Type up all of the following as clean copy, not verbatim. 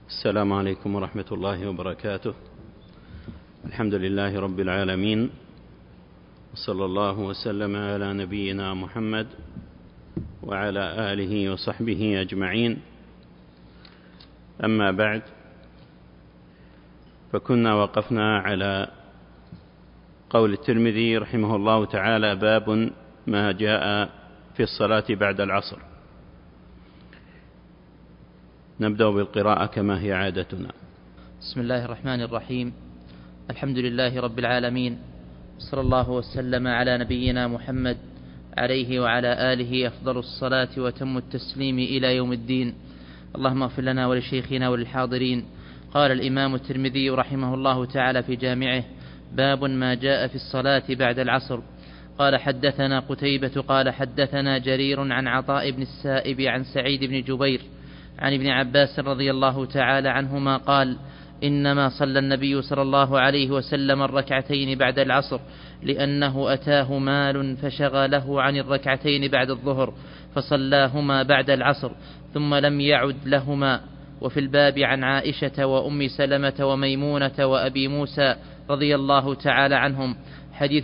السلام عليكم ورحمة الله وبركاته. الحمد لله رب العالمين، وصلى الله وسلم على نبينا محمد وعلى آله وصحبه أجمعين. أما بعد، فكنا وقفنا على قول الترمذي رحمه الله تعالى: باب ما جاء في الصلاة بعد العصر. نبدأ بالقراءة كما هي عادتنا. بسم الله الرحمن الرحيم. الحمد لله رب العالمين، صلى الله وسلم على نبينا محمد عليه وعلى آله أفضل الصلاة وتم التسليم إلى يوم الدين. اللهم اغفر لنا ولشيخنا وللحاضرين. قال الإمام الترمذي رحمه الله تعالى في جامعه: باب ما جاء في الصلاة بعد العصر. قال: حدثنا قتيبة قال حدثنا جرير عن عطاء بن السائب عن سعيد بن جبير عن ابن عباس رضي الله تعالى عنهما قال: إنما صلى النبي صلى الله عليه وسلم الركعتين بعد العصر، لأنه أتاه مال فشغله عن الركعتين بعد الظهر، فصلاهما بعد العصر ثم لم يعد لهما. وفي الباب عن عائشة وأم سلمة وميمونة وأبي موسى رضي الله تعالى عنهم حديث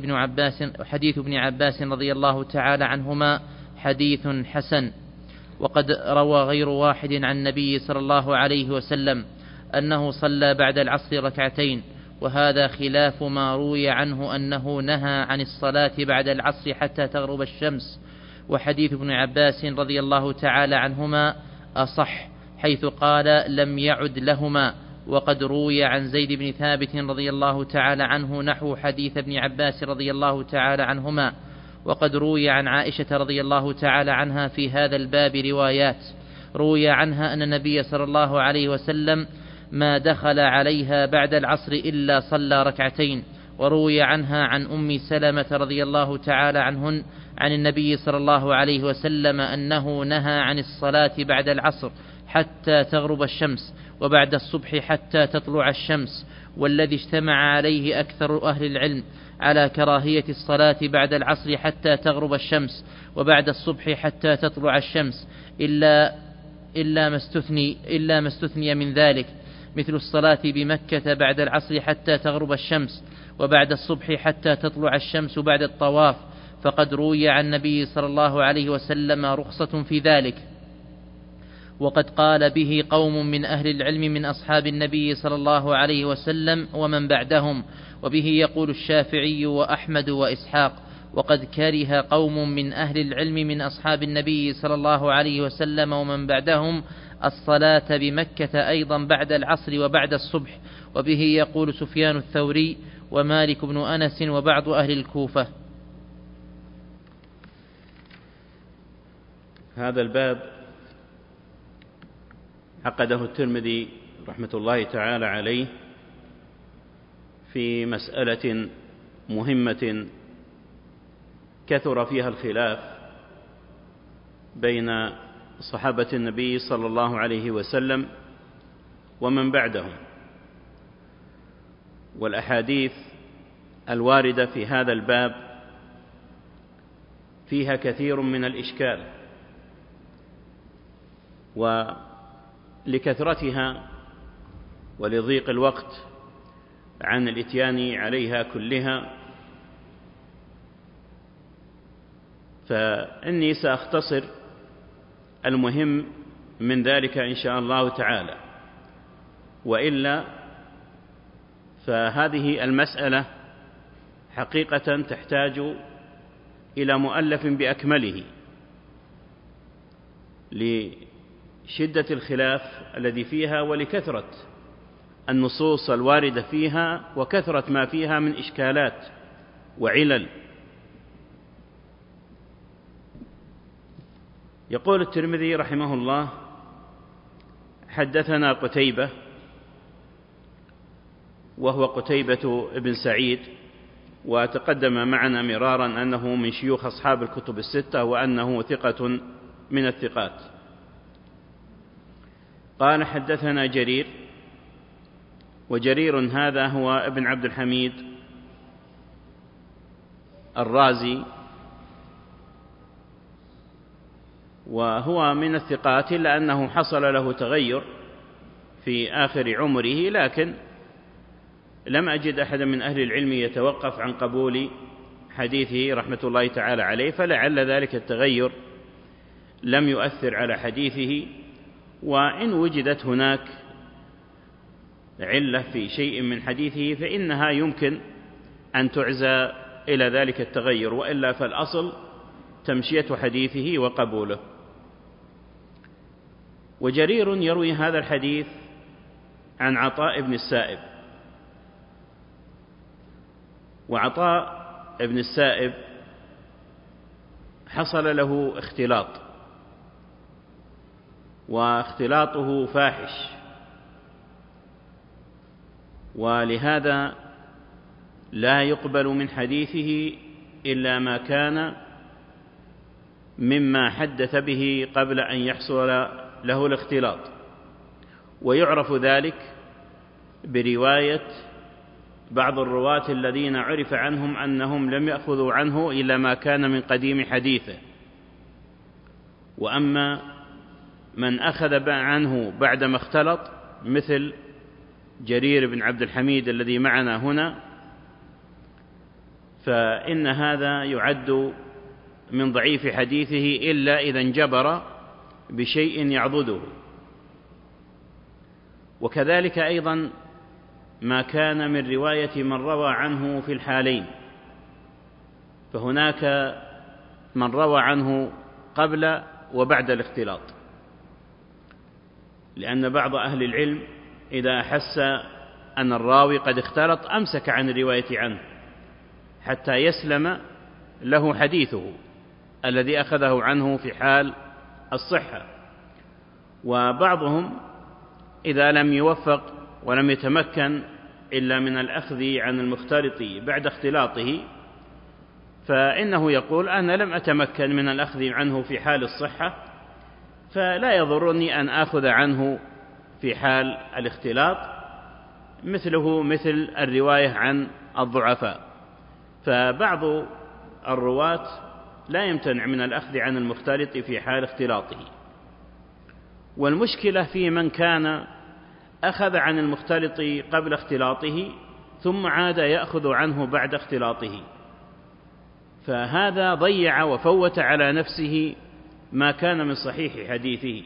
ابن عباس رضي الله تعالى عنهما حديث حسن. وقد روى غير واحد عن النبي صلى الله عليه وسلم أنه صلى بعد العصر ركعتين، وهذا خلاف ما روي عنه أنه نهى عن الصلاة بعد العصر حتى تغرب الشمس. وحديث ابن عباس رضي الله تعالى عنهما أصح، حيث قال: لم يعد لهما. وقد روي عن زيد بن ثابت رضي الله تعالى عنه نحو حديث ابن عباس رضي الله تعالى عنهما. وقد روي عن عائشة رضي الله تعالى عنها في هذا الباب روايات. روي عنها أن النبي صلى الله عليه وسلم ما دخل عليها بعد العصر إلا صلى ركعتين. وروي عنها عن أم سلمة رضي الله تعالى عنهن عن النبي صلى الله عليه وسلم أنه نهى عن الصلاة بعد العصر حتى تغرب الشمس، وبعد الصبح حتى تطلع الشمس. والذي اجتمع عليه أكثر أهل العلم على كراهية الصلاة بعد العصر حتى تغرب الشمس وبعد الصبح حتى تطلع الشمس إلا ما استثني من ذلك، مثل الصلاة بمكة بعد العصر حتى تغرب الشمس وبعد الصبح حتى تطلع الشمس بعد الطواف، فقد روي عن النبي صلى الله عليه وسلم رخصة في ذلك. وقد قال به قوم من أهل العلم من أصحاب النبي صلى الله عليه وسلم ومن بعدهم، وبه يقول الشافعي وأحمد وإسحاق. وقد كره قوم من أهل العلم من أصحاب النبي صلى الله عليه وسلم ومن بعدهم الصلاة بمكة أيضا بعد العصر وبعد الصبح، وبه يقول سفيان الثوري ومالك بن أنس وبعض أهل الكوفة. هذا الباب عقده الترمذي رحمة الله تعالى عليه في مسألة مهمة كثر فيها الخلاف بين صحابة النبي صلى الله عليه وسلم ومن بعدهم، والأحاديث الواردة في هذا الباب فيها كثير من الإشكال، ولكثرتها ولضيق الوقت عن الإتيان عليها كلها، فإني سأختصر المهم من ذلك إن شاء الله تعالى، وإلا فهذه المسألة حقيقة تحتاج إلى مؤلف بأكمله لشدة الخلاف الذي فيها ولكثرة النصوص الواردة فيها وكثرة ما فيها من إشكالات وعلل. يقول الترمذي رحمه الله: حدثنا قتيبة، وهو قتيبة ابن سعيد، وتقدم معنا مرارا أنه من شيوخ أصحاب الكتب الستة وأنه ثقة من الثقات. قال: حدثنا جرير، وجرير هذا هو ابن عبد الحميد الرازي، وهو من الثقات إلا أنه حصل له تغير في آخر عمره، لكن لم أجد أحدا من أهل العلم يتوقف عن قبول حديثه رحمة الله تعالى عليه، فلعل ذلك التغير لم يؤثر على حديثه. وإن وجدت هناك علة في شيء من حديثه فإنها يمكن أن تعزى إلى ذلك التغير، وإلا فالأصل تمشية حديثه وقبوله. وجرير يروي هذا الحديث عن عطاء بن السائب، وعطاء بن السائب حصل له اختلاط، واختلاطه فاحش، ولهذا لا يقبل من حديثه إلا ما كان مما حدث به قبل أن يحصل له الاختلاط. ويعرف ذلك برواية بعض الرواة الذين عرف عنهم أنهم لم يأخذوا عنه إلا ما كان من قديم حديثه. وأما من أخذ عنه بعدما اختلط مثل جرير بن عبد الحميد الذي معنا هنا، فإن هذا يعد من ضعيف حديثه إلا إذا انجبر بشيء يعضده. وكذلك أيضا ما كان من رواية من روى عنه في الحالين، فهناك من روى عنه قبل وبعد الاختلاط، لأن بعض أهل العلم إذا أحس أن الراوي قد اختلط أمسك عن الرواية عنه حتى يسلم له حديثه الذي أخذه عنه في حال الصحة. وبعضهم إذا لم يوفق ولم يتمكن إلا من الأخذ عن المختلط بعد اختلاطه فإنه يقول أنا لم أتمكن من الأخذ عنه في حال الصحة، فلا يضرني أن آخذ عنه في حال الاختلاط، مثله مثل الرواية عن الضعفاء. فبعض الرواة لا يمتنع من الأخذ عن المختلط في حال اختلاطه. والمشكلة في من كان أخذ عن المختلط قبل اختلاطه ثم عاد يأخذ عنه بعد اختلاطه، فهذا ضيع وفوت على نفسه ما كان من صحيح حديثه.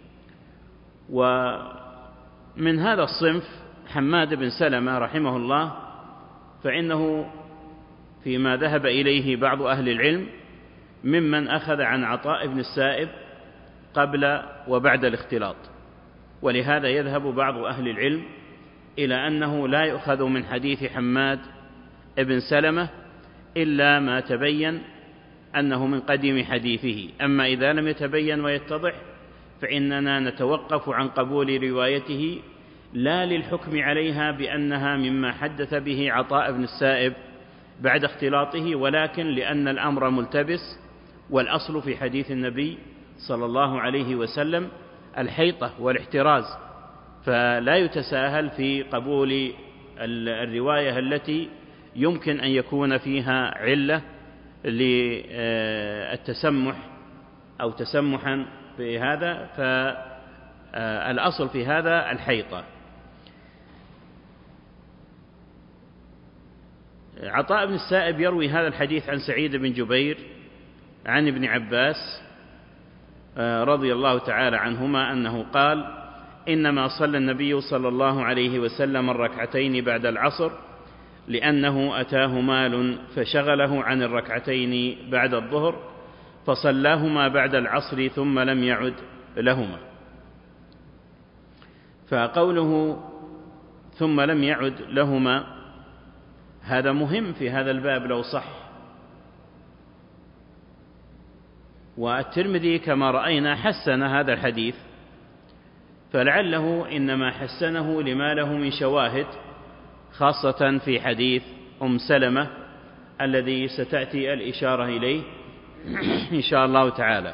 ومن هذا الصنف حماد بن سلمة رحمه الله، فإنه فيما ذهب إليه بعض أهل العلم ممن أخذ عن عطاء بن السائب قبل وبعد الاختلاط، ولهذا يذهب بعض أهل العلم إلى أنه لا يؤخذ من حديث حماد بن سلمة إلا ما تبين أنه من قديم حديثه. أما إذا لم يتبين ويتضح فإننا نتوقف عن قبول روايته لا للحكم عليها بأنها مما حدث به عطاء بن السائب بعد اختلاطه، ولكن لأن الأمر ملتبس، والأصل في حديث النبي صلى الله عليه وسلم الحيطة والاحتراز، فلا يتساهل في قبول الرواية التي يمكن أن يكون فيها علة للتسمح أو تسمحا بهذا، فالأصل في هذا الحيطة. عطاء بن السائب يروي هذا الحديث عن سعيد بن جبير عن ابن عباس رضي الله تعالى عنهما أنه قال: إنما صلى النبي صلى الله عليه وسلم الركعتين بعد العصر لأنه أتاه مال فشغله عن الركعتين بعد الظهر فصلاهما بعد العصر ثم لم يعد لهما. فقوله ثم لم يعد لهما هذا مهم في هذا الباب لو صح. والترمذي كما رأينا حسن هذا الحديث، فلعله إنما حسنه لما له من شواهد، خاصة في حديث سلمة الذي ستأتي الإشارة إليه إن شاء الله تعالى.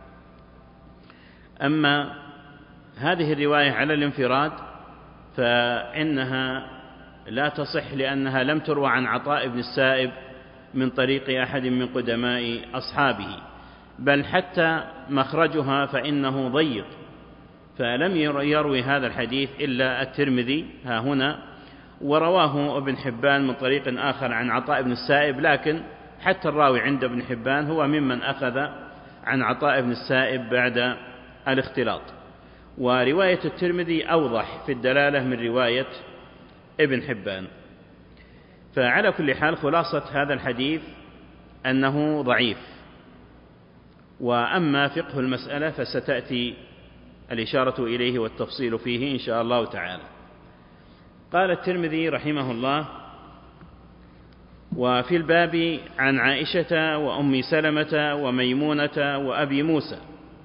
أما هذه الرواية على الانفراد فإنها لا تصح، لأنها لم تروى عن عطاء بن السائب من طريق أحد من قدماء أصحابه، بل حتى مخرجها فإنه ضيق، فلم يروي هذا الحديث إلا الترمذي ها هنا، ورواه ابن حبان من طريق آخر عن عطاء بن السائب، لكن حتى الراوي عند ابن حبان هو ممن أخذ عن عطاء بن السائب بعد الاختلاط. ورواية الترمذي أوضح في الدلالة من رواية ابن حبان. فعلى كل حال خلاصة هذا الحديث أنه ضعيف. وأما فقه المسألة فستأتي الإشارة إليه والتفصيل فيه إن شاء الله تعالى. قال الترمذي رحمه الله: وفي الباب عن عائشة وأم سلمة وميمونة وأبي موسى.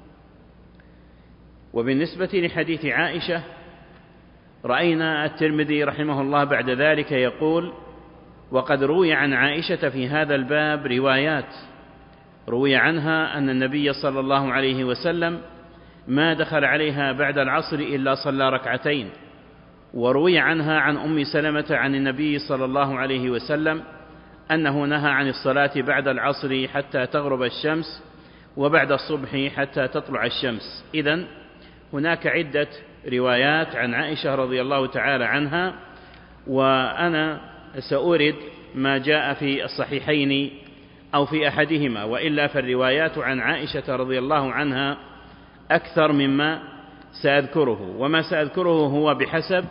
وبالنسبة لحديث عائشة رأينا الترمذي رحمه الله بعد ذلك يقول: وقد روي عن عائشة في هذا الباب روايات، روي عنها أن النبي صلى الله عليه وسلم ما دخل عليها بعد العصر إلا صلى ركعتين. وروي عنها عن أم سلمة عن النبي صلى الله عليه وسلم أنه نهى عن الصلاة بعد العصر حتى تغرب الشمس وبعد الصبح حتى تطلع الشمس. إذن هناك عدة روايات عن عائشة رضي الله تعالى عنها، وأنا سأورد ما جاء في الصحيحين أو في أحدهما، وإلا فالروايات عن عائشة رضي الله عنها أكثر مما سأذكره، وما سأذكره هو بحسب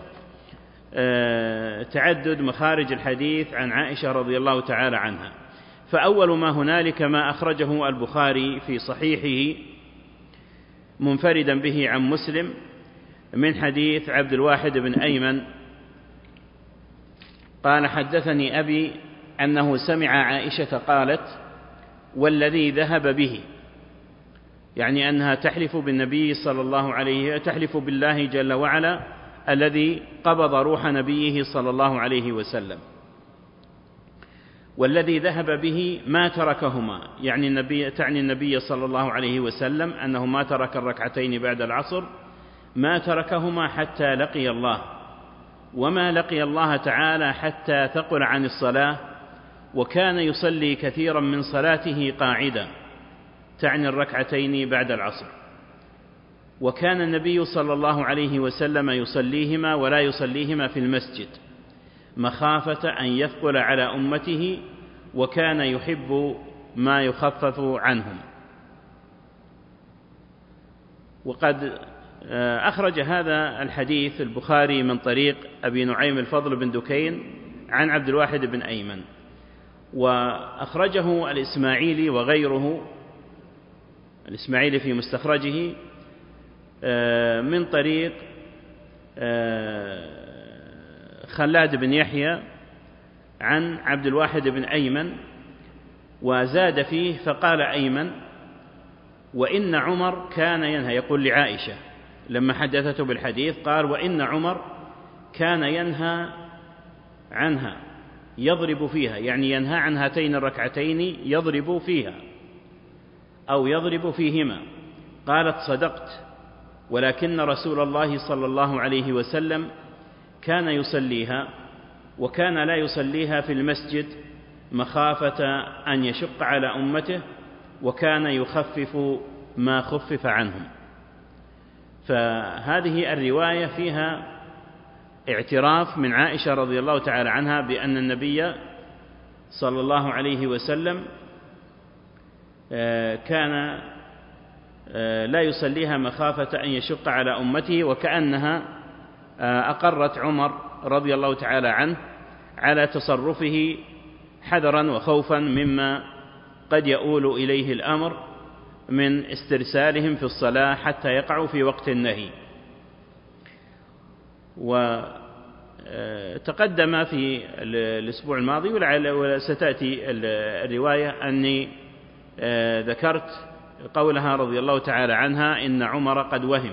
تعدد مخارج الحديث عن عائشة رضي الله تعالى عنها. فأول ما هنالك ما أخرجه البخاري في صحيحه منفردا به عن مسلم من حديث عبد الواحد بن أيمن قال: حدثني أبي أنه سمع عائشة قالت: والذي ذهب به، يعني أنها تحلف بالنبي صلى الله عليه، تحلف بالله جل وعلا الذي قبض روح نبيه صلى الله عليه وسلم. والذي ذهب به ما تركهما، يعني النبي، تعني النبي صلى الله عليه وسلم أنه ما ترك الركعتين بعد العصر، ما تركهما حتى لقي الله، وما لقي الله تعالى حتى ثقل عن الصلاة، وكان يصلي كثيرا من صلاته قاعدا، تعني الركعتين بعد العصر. وكان النبي صلى الله عليه وسلم يصليهما ولا يصليهما في المسجد مخافة أن يثقل على أمته، وكان يحب ما يخفف عنهم. وقد أخرج هذا الحديث البخاري من طريق أبي نعيم الفضل بن دكين عن عبد الواحد بن أيمن، وأخرجه الإسماعيلي وغيره، الإسماعيلي في مستخرجه من طريق خلاد بن يحيى عن عبد الواحد بن أيمن، وزاد فيه فقال أيمن: وإن عمر كان ينهى، يقول لعائشة لما حدثته بالحديث قال: وإن عمر كان ينهى عنها، يضرب فيها، يعني ينهى عن هاتين الركعتين يضرب فيها أو يضرب فيهما. قالت: صدقت، ولكن رسول الله صلى الله عليه وسلم كان يصليها، وكان لا يصليها في المسجد مخافة أن يشق على أمته، وكان يخفف ما خفف عنهم. فهذه الرواية فيها اعتراف من عائشة رضي الله تعالى عنها بأن النبي صلى الله عليه وسلم كان لا يصليها مخافة أن يشق على أمته، وكأنها أقرت عمر رضي الله تعالى عنه على تصرفه حذرا وخوفا مما قد يؤول إليه الأمر من استرسالهم في الصلاة حتى يقعوا في وقت النهي. وتقدم في الأسبوع الماضي وستأتي الرواية أني ذكرت قولها رضي الله تعالى عنها: إن عمر قد وهم.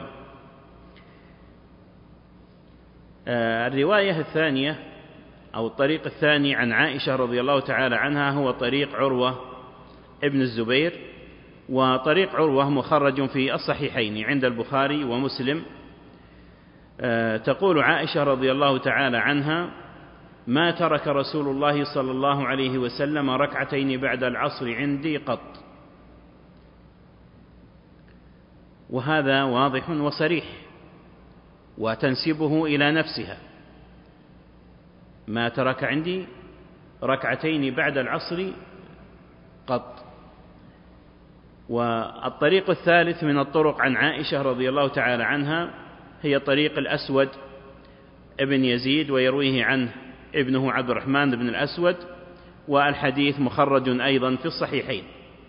الرواية الثانية أو الطريق الثاني عن عائشة رضي الله تعالى عنها هو طريق عروة ابن الزبير، وطريق عروة مخرج في الصحيحين عند البخاري ومسلم. تقول عائشة رضي الله تعالى عنها: ما ترك رسول الله صلى الله عليه وسلم ركعتين بعد العصر عندي قط. وهذا واضح وصريح وتنسبه إلى نفسها: ما ترك عندي ركعتين بعد العصر قط. والطريق الثالث من الطرق عن عائشة رضي الله تعالى عنها هي طريق الأسود ابن يزيد، ويرويه عنه ابنه عبد الرحمن بن الأسود، والحديث مخرج أيضا في الصحيحين.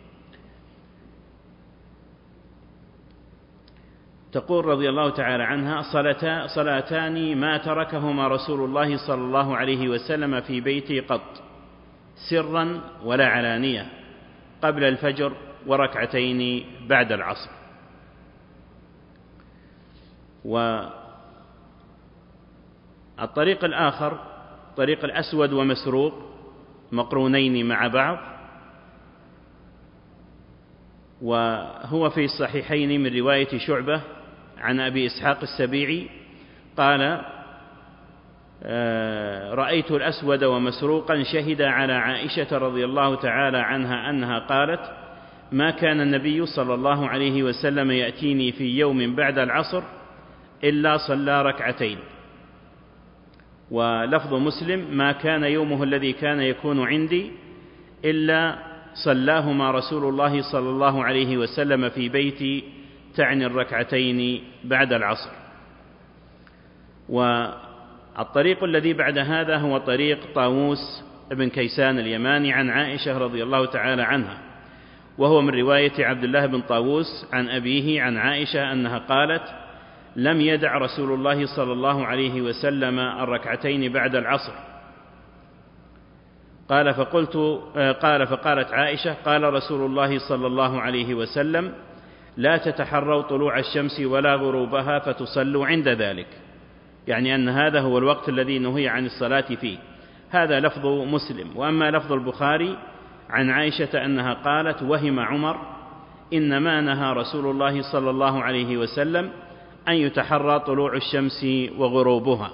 تقول رضي الله تعالى عنها: صلاتان ما تركهما رسول الله صلى الله عليه وسلم في بيتي قط، سرا ولا علانية، قبل الفجر وركعتين بعد العصر. والطريق الآخر طريق الأسود ومسروق مقرونين مع بعض، وهو في الصحيحين من رواية شعبة عن أبي إسحاق السبيعي قال: رأيت الأسود ومسروقا شهد على عائشة رضي الله تعالى عنها أنها قالت: ما كان النبي صلى الله عليه وسلم يأتيني في يوم بعد العصر إلا صلى ركعتين. ولفظ مسلم: ما كان يومه الذي كان يكون عندي إلا صلاهما رسول الله صلى الله عليه وسلم في بيتي، تعني الركعتين بعد العصر. والطريق الذي بعد هذا هو طريق طاووس بن كيسان اليماني عن عائشة رضي الله تعالى عنها، وهو من رواية عبد الله بن طاووس عن أبيه عن عائشة أنها قالت: لم يدع رسول الله صلى الله عليه وسلم الركعتين بعد العصر. فقالت عائشة: قال رسول الله صلى الله عليه وسلم: لا تتحروا طلوع الشمس ولا غروبها فتصلوا عند ذلك، يعني أن هذا هو الوقت الذي نهي عن الصلاة فيه. هذا لفظ مسلم. وأما لفظ البخاري عن عائشة أنها قالت: وهم عمر، إنما نهى رسول الله صلى الله عليه وسلم أن يتحرى طلوع الشمس وغروبها.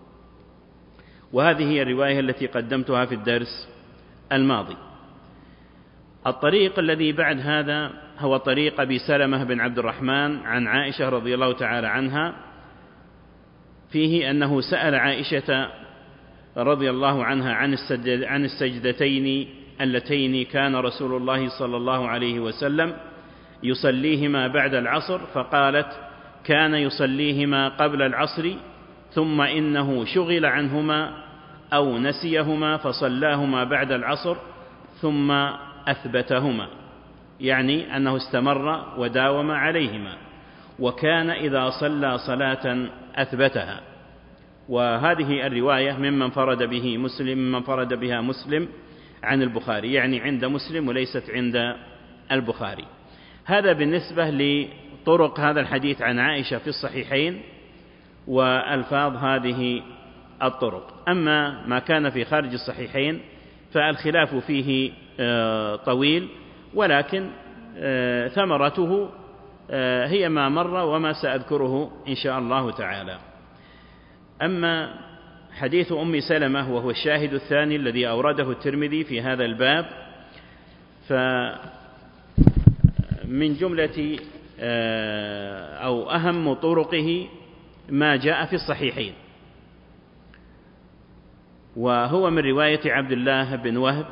وهذه هي الرواية التي قدمتها في الدرس الماضي. الطريق الذي بعد هذا هو طريق أبي سلمة بن عبد الرحمن عن عائشة رضي الله تعالى عنها، فيه أنه سأل عائشة رضي الله عنها عن السجدتين اللتين كان رسول الله صلى الله عليه وسلم يصليهما بعد العصر، فقالت: كان يصليهما قبل العصر، ثم إنه شغل عنهما أو نسيهما فصلاهما بعد العصر ثم أثبتهما، يعني أنه استمر وداوم عليهما، وكان إذا صلى صلاة أثبتها. وهذه الرواية ممن فرد بها مسلم عن البخاري، يعني عند مسلم وليست عند البخاري. هذا بالنسبة لطرق هذا الحديث عن عائشة في الصحيحين وألفاظ هذه الطرق. أما ما كان في خارج الصحيحين فالخلاف فيه طويل، ولكن ثمرته هي ما مر وما سأذكره إن شاء الله تعالى. أما حديث أم سلمة وهو الشاهد الثاني الذي أورده الترمذي في هذا الباب، فمن جملة أو أهم طرقه ما جاء في الصحيحين، وهو من رواية عبد الله بن وهب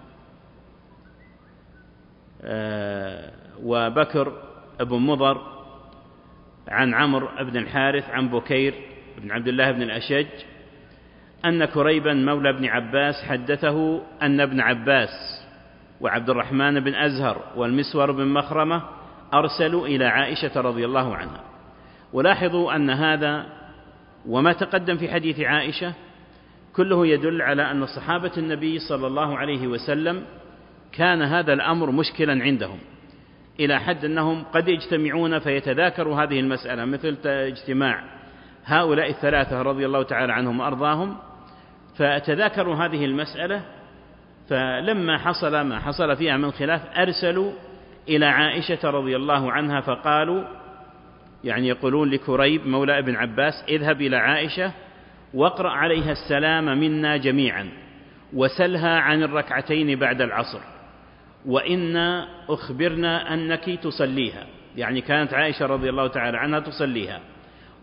وبكر بن مضر عن عمرو بن الحارث عن بكير بن عبد الله بن الأشج أن كريبا مولى ابن عباس حدثه أن ابن عباس وعبد الرحمن بن أزهر والمسور بن مخرمة أرسلوا إلى عائشة رضي الله عنها. ولاحظوا أن هذا وما تقدم في حديث عائشة كله يدل على أن صحابة النبي صلى الله عليه وسلم كان هذا الأمر مشكلا عندهم، إلى حد أنهم قد يجتمعون فيتذاكروا هذه المسألة، مثل اجتماع هؤلاء الثلاثة رضي الله تعالى عنهم وأرضاهم، فتذاكروا هذه المسألة، فلما حصل ما حصل فيها من خلاف أرسلوا إلى عائشة رضي الله عنها فقالوا، يعني يقولون لكريب مولى ابن عباس: اذهب إلى عائشة واقرأ عليها السلام منا جميعا وسلها عن الركعتين بعد العصر، وإنا أخبرنا أنك تصليها، يعني كانت عائشة رضي الله تعالى عنها تصليها،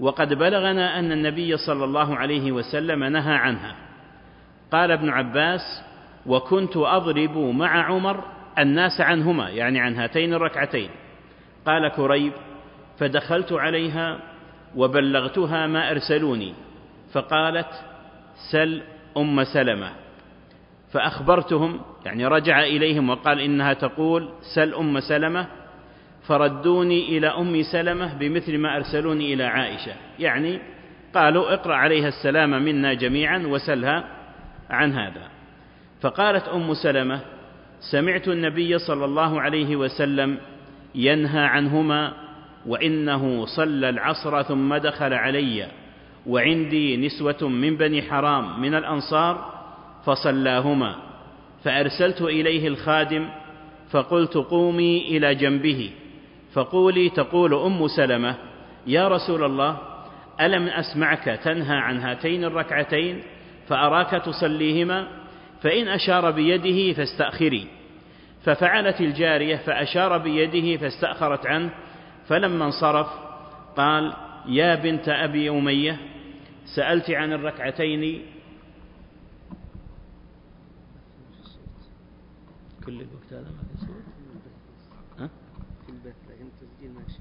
وقد بلغنا أن النبي صلى الله عليه وسلم نهى عنها. قال ابن عباس: وكنت أضرب مع عمر الناس عنهما، يعني عن هاتين الركعتين. قال كريب: فدخلت عليها وبلغتها ما أرسلوني، فقالت: سل أم سلمة. فأخبرتهم، يعني رجع إليهم وقال إنها تقول سل أم سلمة، فردوني إلى أم سلمة بمثل ما أرسلوني إلى عائشة، يعني قالوا: اقرأ عليها السلام منا جميعا وسلها عن هذا. فقالت أم سلمة: سمعت النبي صلى الله عليه وسلم ينهى عنهما، وإنه صلى العصر ثم دخل علي وعندي نسوة من بني حرام من الأنصار فصلاهما، فأرسلت إليه الخادم فقلت: قومي إلى جنبه فقولي تقول أم سلمة: يا رسول الله، ألم أسمعك تنهى عن هاتين الركعتين فأراك تصليهما؟ فإن أشار بيده فاستأخري. ففعلت الجارية فأشار بيده فاستأخرت عنه، فلما انصرف قال: يا بنت أبي أمية، سألت عن الركعتين كل الوقت هذا ما في صوت؟ في البث لكن التسجيل ماشي.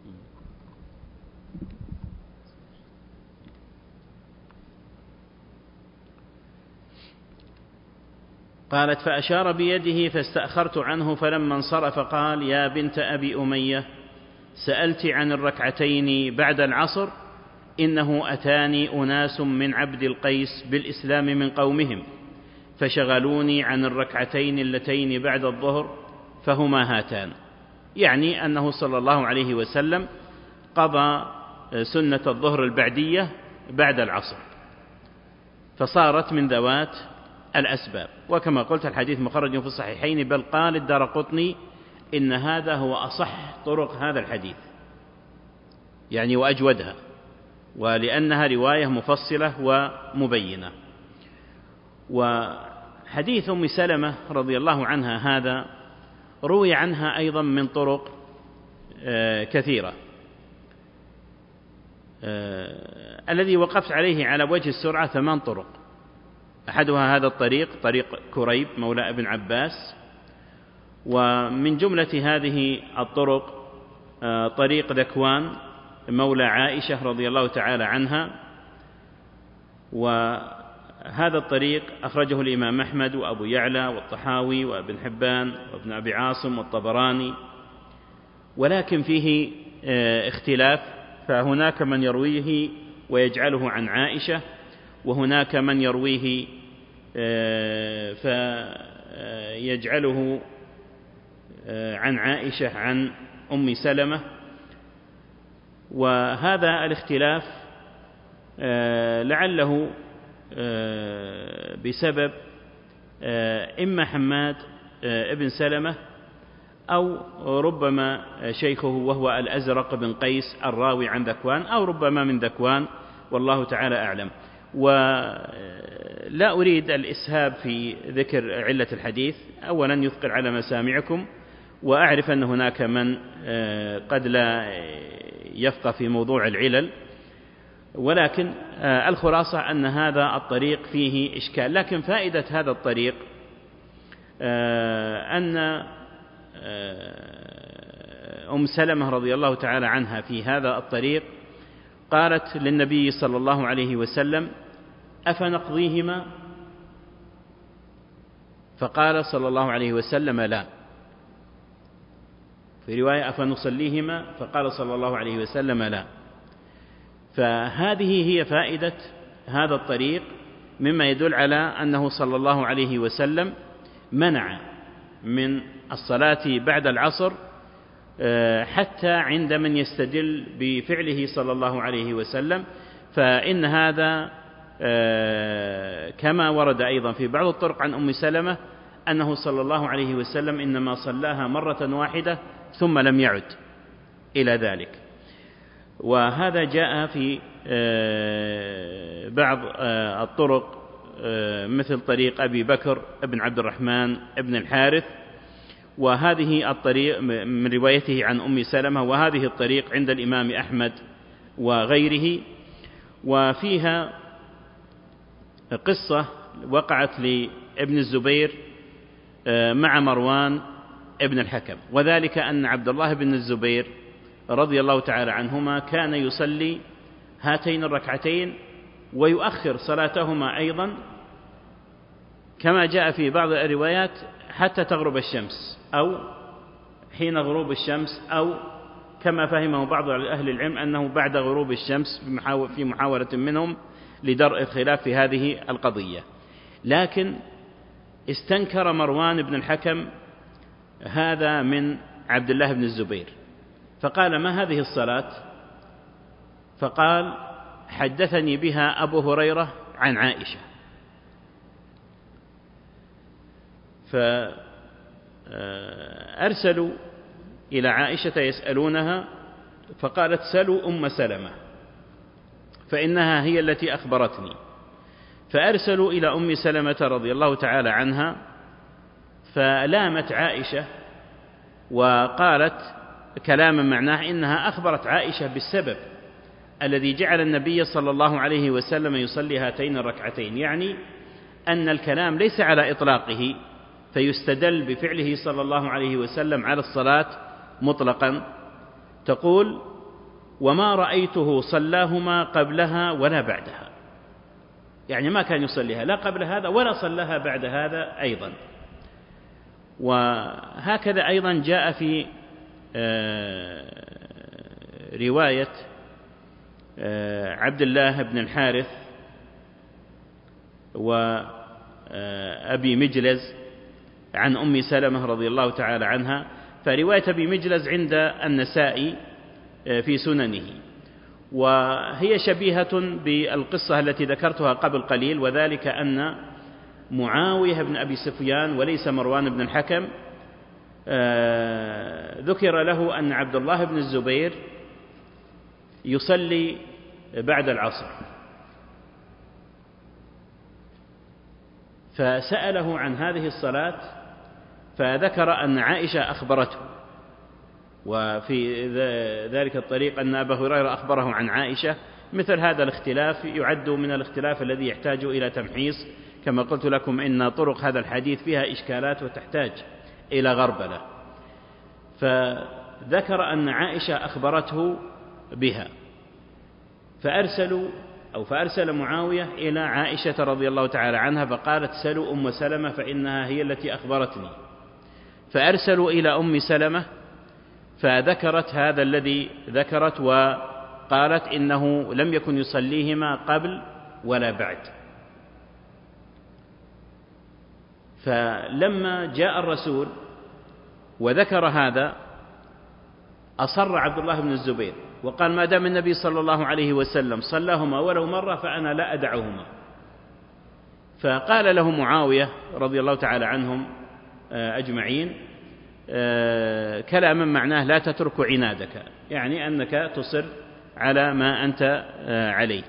قالت: فأشار بيده فاستأخرت عنه، فلما انصرف قال: يا بنت أبي أمية، سألت عن الركعتين بعد العصر، إنه أتاني أناس من عبد القيس بالإسلام من قومهم فشغلوني عن الركعتين اللتين بعد الظهر فهما هاتان، يعني أنه صلى الله عليه وسلم قضى سنة الظهر البعدية بعد العصر، فصارت من ذوات الأسباب. وكما قلت الحديث مخرج في الصحيحين، بل قال الدارقطني إن هذا هو أصح طرق هذا الحديث، يعني وأجودها، ولأنها رواية مفصلة ومبينة. وحديث أم سلمة رضي الله عنها هذا روي عنها أيضا من طرق كثيرة. الذي وقفت عليه على وجه السرعة 8 طرق. أحدها هذا الطريق، طريق كريب مولى ابن عباس، ومن جملة هذه الطرق طريق ذكوان مولى عائشة رضي الله تعالى عنها، وهذا الطريق أخرجه الإمام أحمد وأبو يعلى والطحاوي وابن حبان وابن أبي عاصم والطبراني، ولكن فيه اختلاف، فهناك من يرويه ويجعله عن عائشة، وهناك من يرويه فيجعله عن عائشة عن أم سلمة. وهذا الاختلاف لعله بسبب إما حماد ابن سلمة أو ربما شيخه وهو الأزرق بن قيس الراوي عن ذكوان، أو ربما من ذكوان، والله تعالى أعلم. ولا أريد الإسهاب في ذكر علة الحديث، أولا يثقل على مسامعكم، وأعرف أن هناك من قد لا يفقه في موضوع العلل، ولكن الخلاصة أن هذا الطريق فيه إشكال. لكن فائدة هذا الطريق أن أم سلمة رضي الله تعالى عنها في هذا الطريق قالت للنبي صلى الله عليه وسلم: أفنقضيهما؟ فقال صلى الله عليه وسلم: لا. في رواية: أفنصليهما؟ فقال صلى الله عليه وسلم: لا. فهذه هي فائدة هذا الطريق، مما يدل على أنه صلى الله عليه وسلم منع من الصلاة بعد العصر حتى عند من يستدل بفعله صلى الله عليه وسلم، فإن هذا كما ورد أيضا في بعض الطرق عن أم سلمة أنه صلى الله عليه وسلم إنما صلاها مرة واحدة ثم لم يعد إلى ذلك. وهذا جاء في بعض الطرق مثل طريق أبي بكر ابن عبد الرحمن ابن الحارث، وهذه الطريق من روايته عن أم سلمة، وهذه الطريق عند الإمام أحمد وغيره. وفيها قصة وقعت لابن الزبير مع مروان ابن الحكم، وذلك أن عبد الله بن الزبير رضي الله تعالى عنهما كان يصلي هاتين الركعتين ويؤخر صلاتهما أيضا كما جاء في بعض الروايات حتى تغرب الشمس أو حين غروب الشمس، أو كما فهمه بعض أهل العلم أنه بعد غروب الشمس في محاولة منهم لدرء الخلاف في هذه القضية. لكن استنكر مروان بن الحكم هذا من عبد الله بن الزبير، فقال: ما هذه الصلاة؟ فقال: حدثني بها أبو هريرة عن عائشة. فأرسلوا إلى عائشة يسألونها، فقالت: سلوا أم سلمة فإنها هي التي أخبرتني. فأرسلوا إلى أم سلمة رضي الله تعالى عنها، فلامت عائشة وقالت كلاما معناه إنها أخبرت عائشة بالسبب الذي جعل النبي صلى الله عليه وسلم يصلي هاتين الركعتين، يعني أن الكلام ليس على إطلاقه فيستدل بفعله صلى الله عليه وسلم على الصلاة مطلقا. تقول: وما رأيته صلاهما قبلها ولا بعدها، يعني ما كان يصليها لا قبل هذا ولا صلاها بعد هذا أيضا. وهكذا أيضا جاء في رواية عبد الله بن الحارث وأبي مجلز عن أم سلمة رضي الله تعالى عنها. فرواية أبي مجلز عند النسائي في سننه، وهي شبيهة بالقصة التي ذكرتها قبل قليل، وذلك أن معاوية بن أبي سفيان وليس مروان بن الحكم ذكر له أن عبد الله بن الزبير يصلي بعد العصر، فسأله عن هذه الصلاة فذكر أن عائشة أخبرته، وفي ذلك الطريق أن أبا هريرة أخبره عن عائشة. مثل هذا الاختلاف يعد من الاختلاف الذي يحتاج إلى تمحيص، كما قلت لكم إن طرق هذا الحديث فيها إشكالات وتحتاج إلى غربلة. فذكر أن عائشة أخبرته بها، فأرسل معاوية إلى عائشة رضي الله تعالى عنها فقالت: سلوا أم سلمة فإنها هي التي أخبرتني. فأرسلوا إلى أم سلمة فذكرت هذا الذي ذكرت، وقالت إنه لم يكن يصليهما قبل ولا بعد. فلما جاء الرسول وذكر هذا أصر عبد الله بن الزبير وقال: ما دام النبي صلى الله عليه وسلم صلاهما ولو مرة فأنا لا أدعهما. فقال له معاوية رضي الله تعالى عنهم أجمعين كلاما معناه: لا تترك عنادك، يعني أنك تصر على ما أنت عليه.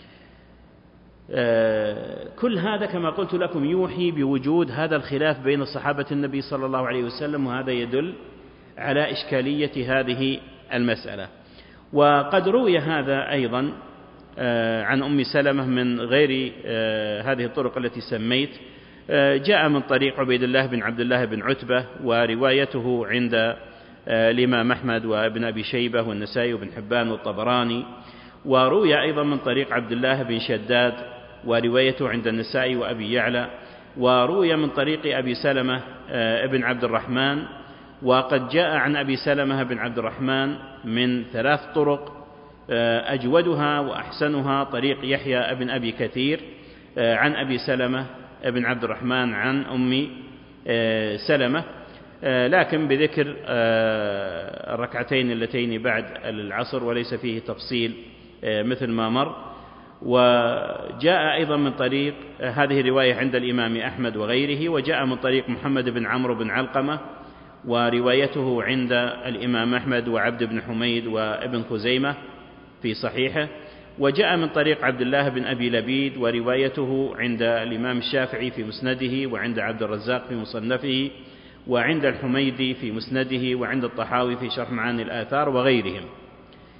كل هذا كما قلت لكم يوحي بوجود هذا الخلاف بين صحابة النبي صلى الله عليه وسلم، وهذا يدل على إشكالية هذه المسألة. وقد روي هذا أيضا عن أم سلمة من غير هذه الطرق التي سميت. جاء من طريق عبيد الله بن عبد الله بن عتبة، وروايته عند الإمام أحمد وابن أبي شيبة والنسائي وابن حبان والطبراني. وروي أيضا من طريق عبد الله بن شداد، وروايته عند النسائي وأبي يعلى. وروي من طريق أبي سلمة ابن عبد الرحمن، وقد جاء عن أبي سلمة بن عبد الرحمن من 3 طرق، أجودها وأحسنها طريق يحيى بن أبي كثير عن أبي سلمة بن عبد الرحمن عن أم سلمة، لكن بذكر الركعتين اللتين بعد العصر وليس فيه تفصيل مثل ما مر. وجاء أيضا من طريق هذه الرواية عند الإمام أحمد وغيره، وجاء من طريق محمد بن عمرو بن علقمة، وروايته عند الإمام أحمد وعبد بن حميد وابن خزيمة في صحيحه. وجاء من طريق عبد الله بن أبي لبيد، وروايته عند الإمام الشافعي في مسنده، وعند عبد الرزاق في مصنفه، وعند الحميدي في مسنده، وعند الطحاوي في شرح معاني الآثار وغيرهم.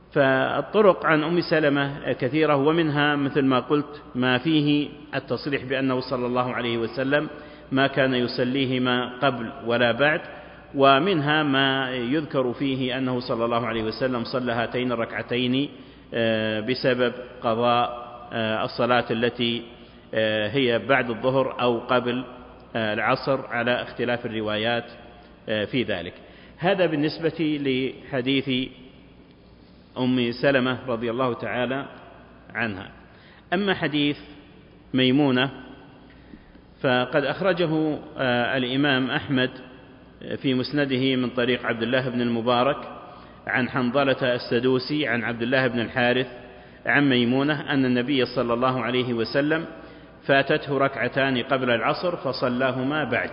فالطرق عن أم سلمة كثيرة، ومنها مثل ما قلت ما فيه التصريح بأنه صلى الله عليه وسلم ما كان يصليهما قبل ولا بعد، ومنها ما يذكر فيه أنه صلى الله عليه وسلم صلى هاتين الركعتين بسبب قضاء الصلاة التي هي بعد الظهر أو قبل العصر على اختلاف الروايات في ذلك. هذا بالنسبة لحديث أم سلمة رضي الله تعالى عنها. أما حديث ميمونة فقد أخرجه الإمام أحمد في مسنده من طريق عبد الله بن المبارك عن حنظلة السدوسي عن عبد الله بن الحارث عن ميمونة أن النبي صلى الله عليه وسلم فاتته ركعتان قبل العصر فصلاهما بعد.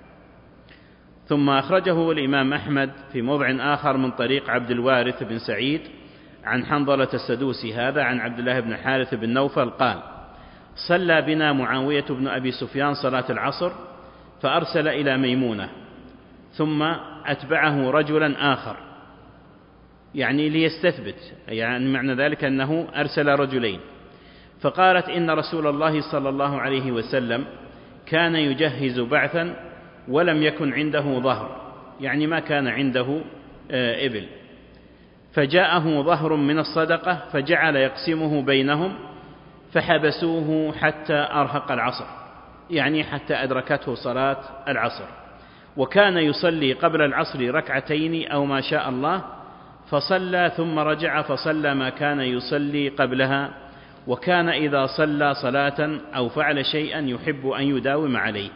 ثم أخرجه الإمام أحمد في موضع آخر من طريق عبد الوارث بن سعيد عن حنظلة السدوسي هذا عن عبد الله بن الحارث بن نوفل قال: صلى بنا معاوية بن أبي سفيان صلاة العصر فأرسل إلى ميمونة ثم أتبعه رجلا آخر، يعني ليستثبت، يعني معنى ذلك أنه أرسل رجلين، فقالت: إن رسول الله صلى الله عليه وسلم كان يجهز بعثا ولم يكن عنده ظهر، يعني ما كان عنده إبل، فجاءه ظهر من الصدقة فجعل يقسمه بينهم فحبسوه حتى أرهق العصر، يعني حتى أدركته صلاة العصر، وكان يصلي قبل العصر ركعتين أو ما شاء الله، فصلى ثم رجع فصلى ما كان يصلي قبلها، وكان إذا صلى صلاة أو فعل شيئا يحب أن يداوم عليه.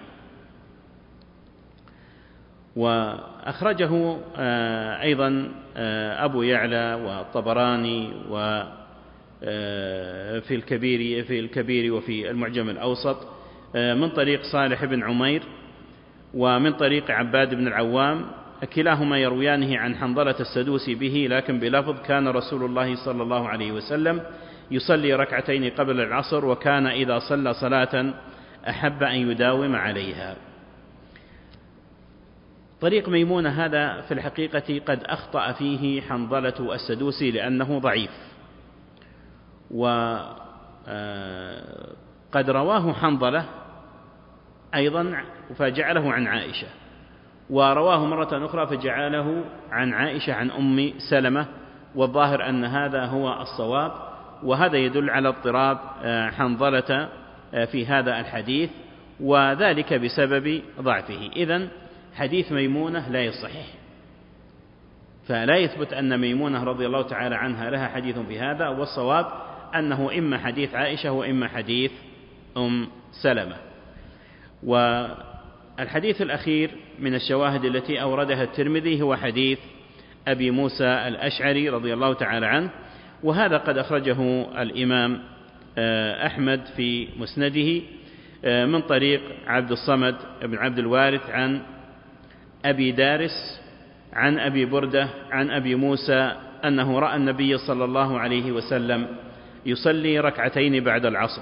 وأخرجه أيضا أبو يعلى والطبراني في الكبير وفي المعجم الأوسط من طريق صالح بن عمير ومن طريق عباد بن العوام، كلاهما يرويانه عن حنظلة السدوسي به، لكن بلفظ: كان رسول الله صلى الله عليه وسلم يصلي ركعتين قبل العصر، وكان إذا صلى صلاة أحب أن يداوم عليها. طريق ميمونة هذا في الحقيقة قد أخطأ فيه حنظلة السدوسي لأنه ضعيف، وقد رواه حنظلة أيضا فجعله عن عائشة، ورواه مرة أخرى فجعله عن عائشة عن أم سلمة، والظاهر أن هذا هو الصواب، وهذا يدل على اضطراب حنظلة في هذا الحديث، وذلك بسبب ضعفه. إذن حديث ميمونة لا يصح، فلا يثبت أن ميمونة رضي الله تعالى عنها لها حديث في هذا، والصواب أنه إما حديث عائشة وإما حديث أم سلمة. والحديث الأخير من الشواهد التي أوردها الترمذي هو حديث أبي موسى الأشعري رضي الله تعالى عنه، وهذا قد أخرجه الإمام أحمد في مسنده من طريق عبد الصمد بن عبد الوارث عن أبي دارس عن أبي بردة عن أبي موسى أنه رأى النبي صلى الله عليه وسلم يصلي ركعتين بعد العصر.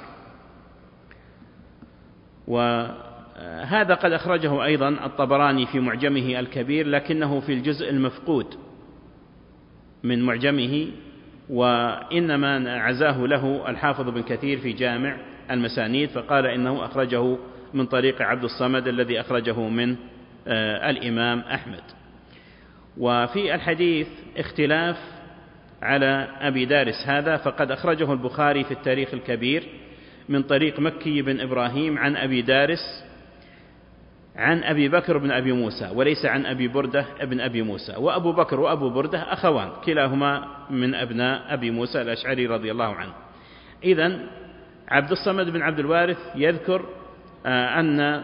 وهذا قد أخرجه أيضا الطبراني في معجمه الكبير، لكنه في الجزء المفقود من معجمه، وإنما عزاه له الحافظ بن كثير في جامع المسانيد، فقال إنه أخرجه من طريق عبد الصمد الذي أخرجه من الإمام أحمد. وفي الحديث اختلاف على أبي دارس هذا، فقد أخرجه البخاري في التاريخ الكبير من طريق مكي بن إبراهيم عن أبي دارس عن أبي بكر بن أبي موسى، وليس عن أبي بردة ابن أبي موسى، وأبو بكر وأبو بردة أخوان كلاهما من أبناء أبي موسى الأشعري رضي الله عنه. إذن عبد الصمد بن عبد الوارث يذكر أن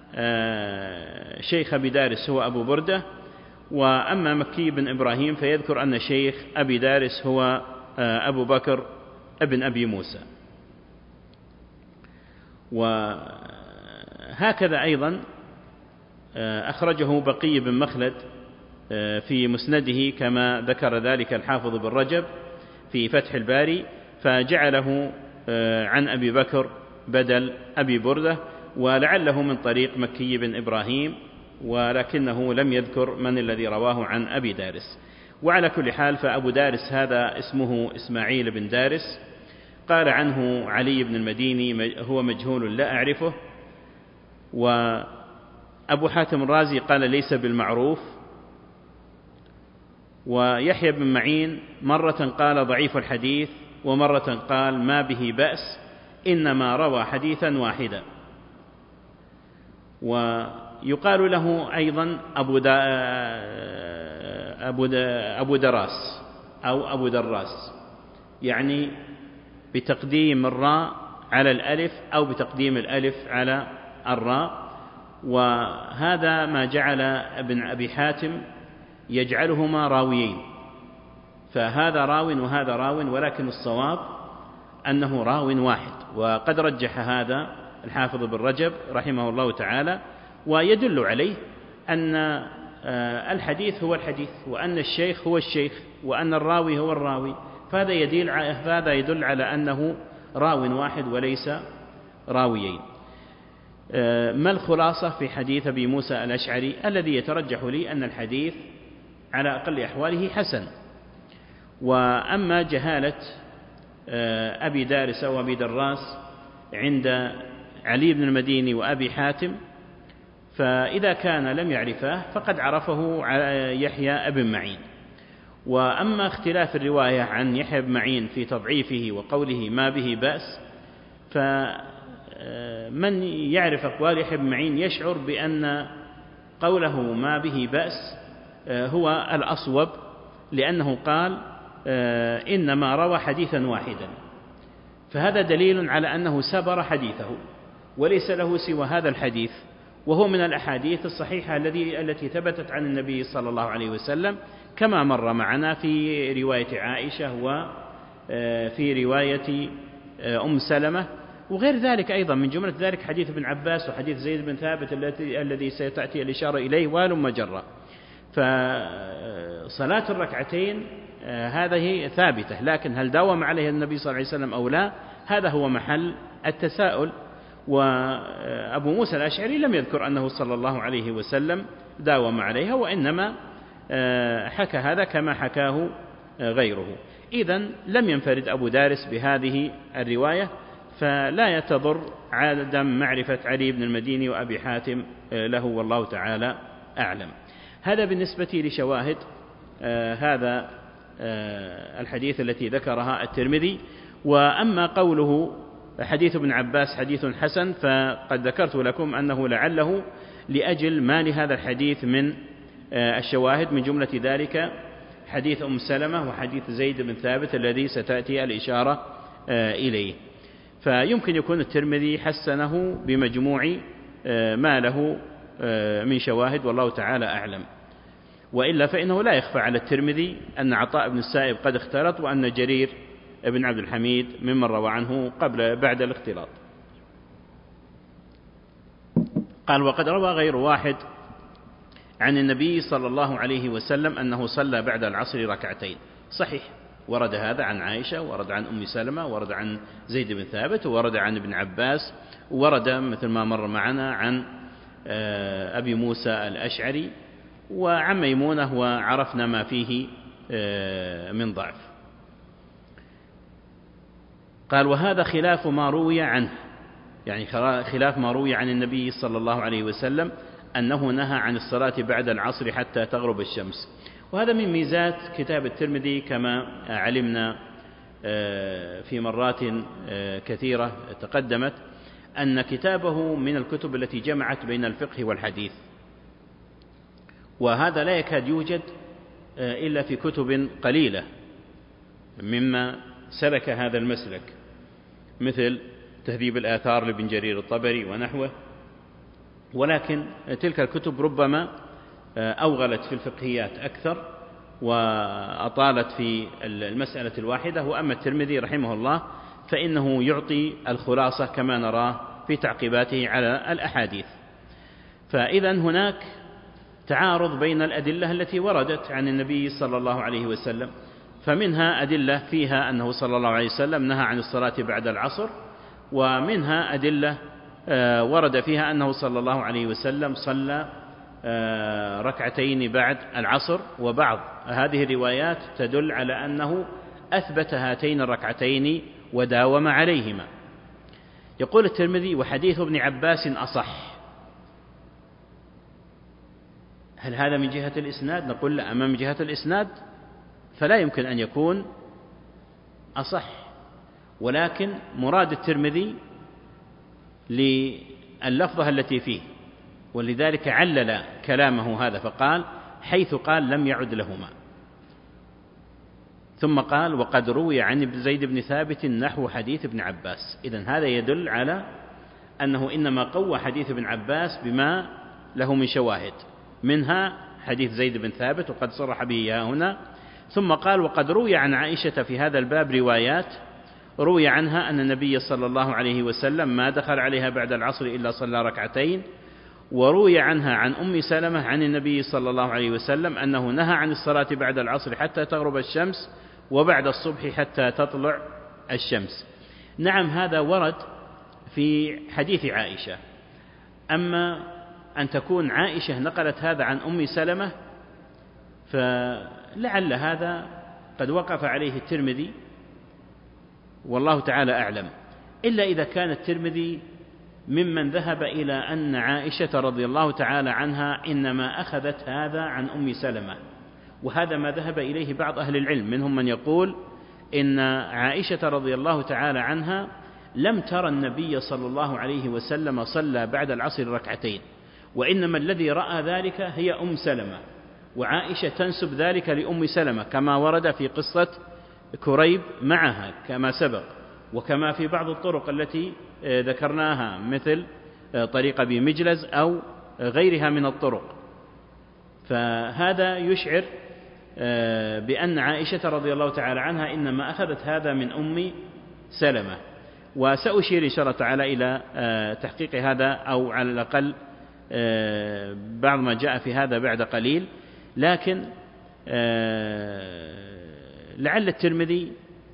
شيخ أبي دارس هو أبو بردة، وأما مكي بن إبراهيم فيذكر أن شيخ أبي دارس هو أبو بكر ابن أبي موسى. وهكذا أيضا أخرجه بقي بن مخلد في مسنده كما ذكر ذلك الحافظ بن رجب في فتح الباري، فجعله عن أبي بكر بدل أبي بردة، ولعله من طريق مكي بن إبراهيم، ولكنه لم يذكر من الذي رواه عن أبي دارس. وعلى كل حال فأبو دارس هذا اسمه إسماعيل بن دارس، قال عنه علي بن المديني هو مجهول لا أعرفه. وأبو حاتم الرازي قال ليس بالمعروف. ويحيى بن معين مرة قال ضعيف الحديث، ومرة قال ما به بأس، إنما روى حديثا واحدا. ويقال له أيضا أبو دراس أو أبو دراس، يعني بتقديم الراء على الألف أو بتقديم الألف على الراء. وهذا ما جعل ابن أبي حاتم يجعلهما راويين، فهذا راو وهذا راو، ولكن الصواب أنه راو واحد. وقد رجح هذا الحافظ بن رجب رحمه الله تعالى، ويدل عليه أن الحديث هو الحديث، وأن الشيخ هو الشيخ، وأن الراوي هو الراوي، فهذا يدل على أنه راو واحد وليس راويين. ما الخلاصة في حديث أبي موسى الأشعري؟ الذي يترجح لي أن الحديث على أقل أحواله حسن. وأما جهالة أبي دارس أو أبي دراس عند علي بن المديني وأبي حاتم، فإذا كان لم يعرفه فقد عرفه يحيى بن معين. وأما اختلاف الرواية عن يحيى بن معين في تضعيفه وقوله ما به بأس، فمن يعرف أقوال يحيى بن معين يشعر بأن قوله ما به بأس هو الأصوب، لأنه قال إنما روى حديثا واحدا، فهذا دليل على أنه سبر حديثه وليس له سوى هذا الحديث، وهو من الأحاديث الصحيحة التي ثبتت عن النبي صلى الله عليه وسلم، كما مر معنا في رواية عائشة وفي رواية أم سلمة، وغير ذلك أيضا من جملة ذلك حديث ابن عباس وحديث زيد بن ثابت الذي سيتأتي الإشارة إليه وهلم جرا. فصلاة الركعتين هذه ثابتة، لكن هل داوم عليها النبي صلى الله عليه وسلم أو لا، هذا هو محل التساؤل. وأبو موسى الأشعري لم يذكر أنه صلى الله عليه وسلم داوم عليها، وإنما حكى هذا كما حكاه غيره. إذن لم ينفرد أبو دارس بهذه الرواية، فلا يتضر عدم معرفة علي بن المديني وأبي حاتم له، والله تعالى أعلم. هذا بالنسبة لشواهد هذا الحديث التي ذكرها الترمذي. وأما قوله حديث ابن عباس حديث حسن، فقد ذكرت لكم أنه لعله لأجل ما لهذا الحديث من الشواهد، من جملة ذلك حديث أم سلمة وحديث زيد بن ثابت الذي ستأتي الإشارة إليه. فيمكن يكون الترمذي حسنه بمجموع ما له من شواهد، والله تعالى أعلم. وإلا فإنه لا يخفى على الترمذي أن عطاء بن السائب قد اختلط، وأن جرير ابن عبد الحميد ممن روى عنه بعد الاختلاط. قال وقد روى غير واحد عن النبي صلى الله عليه وسلم أنه صلى بعد العصر ركعتين. صحيح، ورد هذا عن عائشة، ورد عن أم سلمة، ورد عن زيد بن ثابت، ورد عن ابن عباس، ورد مثل ما مر معنا عن أبي موسى الأشعري، وعن ميمونة، وعرفنا ما فيه من ضعف. قال وهذا خلاف ما روي عنه، يعني خلاف ما روي عن النبي صلى الله عليه وسلم أنه نهى عن الصلاة بعد العصر حتى تغرب الشمس. وهذا من ميزات كتاب الترمذي كما علمنا في مرات كثيرة تقدمت، أن كتابه من الكتب التي جمعت بين الفقه والحديث، وهذا لا يكاد يوجد إلا في كتب قليلة مما سلك هذا المسلك، مثل تهذيب الآثار لابن جرير الطبري ونحوه. ولكن تلك الكتب ربما أوغلت في الفقهيات أكثر وأطالت في المسألة الواحدة. وأما الترمذي رحمه الله فإنه يعطي الخلاصة كما نراه في تعقيباته على الأحاديث. فإذا هناك تعارض بين الأدلة التي وردت عن النبي صلى الله عليه وسلم، فمنها أدلة فيها أنه صلى الله عليه وسلم نهى عن الصلاة بعد العصر، ومنها أدلة ورد فيها أنه صلى الله عليه وسلم صلى ركعتين بعد العصر، وبعض هذه الروايات تدل على أنه أثبت هاتين الركعتين وداوم عليهما. يقول الترمذي: وحديث ابن عباس أصح. هل هذا من جهة الإسناد؟ نقول لا، أما من جهة الإسناد فلا يمكن أن يكون أصح، ولكن مراد الترمذي لللفظة التي فيه، ولذلك علل كلامه هذا فقال: حيث قال لم يعد لهما. ثم قال: وقد روي عن زيد بن ثابت نحو حديث ابن عباس. إذن هذا يدل على أنه إنما قوى حديث ابن عباس بما له من شواهد، منها حديث زيد بن ثابت، وقد صرح به هنا. ثم قال: وقد روي عن عائشة في هذا الباب روايات، روي عنها أن النبي صلى الله عليه وسلم ما دخل عليها بعد العصر إلا صلى ركعتين، وروي عنها عن أم سلمة عن النبي صلى الله عليه وسلم أنه نهى عن الصلاة بعد العصر حتى تغرب الشمس، وبعد الصبح حتى تطلع الشمس. نعم، هذا ورد في حديث عائشة. أما أن تكون عائشة نقلت هذا عن أم سلمة فلعل هذا قد وقف عليه الترمذي، والله تعالى أعلم، إلا إذا كان الترمذي ممن ذهب إلى أن عائشة رضي الله تعالى عنها إنما أخذت هذا عن أم سلمة، وهذا ما ذهب إليه بعض أهل العلم، منهم من يقول إن عائشة رضي الله تعالى عنها لم ترى النبي صلى الله عليه وسلم صلى بعد العصر ركعتين، وإنما الذي رأى ذلك هي أم سلمة، وعائشة تنسب ذلك لأم سلمة كما ورد في قصة كريب معها كما سبق، وكما في بعض الطرق التي ذكرناها مثل طريق أبي مجلز أو غيرها من الطرق. فهذا يشعر بأن عائشة رضي الله تعالى عنها إنما أخذت هذا من أم سلمة، وسأشير إن شاء الله تعالى إلى تحقيق هذا، أو على الأقل بعض ما جاء في هذا بعد قليل. لكن لعل الترمذي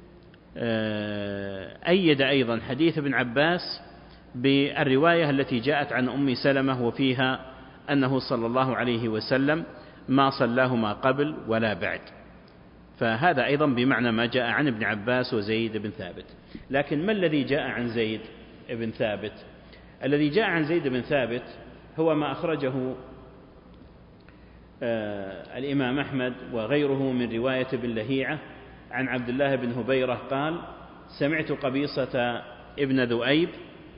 أيد أيضا حديث ابن عباس بالرواية التي جاءت عن أم سلمة، وفيها أنه صلى الله عليه وسلم ما صلاهما قبل ولا بعد، فهذا أيضا بمعنى ما جاء عن ابن عباس وزيد بن ثابت. لكن ما الذي جاء عن زيد بن ثابت؟ الذي جاء عن زيد بن ثابت هو ما أخرجه الإمام أحمد وغيره من رواية ابن لهيعة عن عبد الله بن هبيرة قال: سمعت قبيصة ابن ذؤيب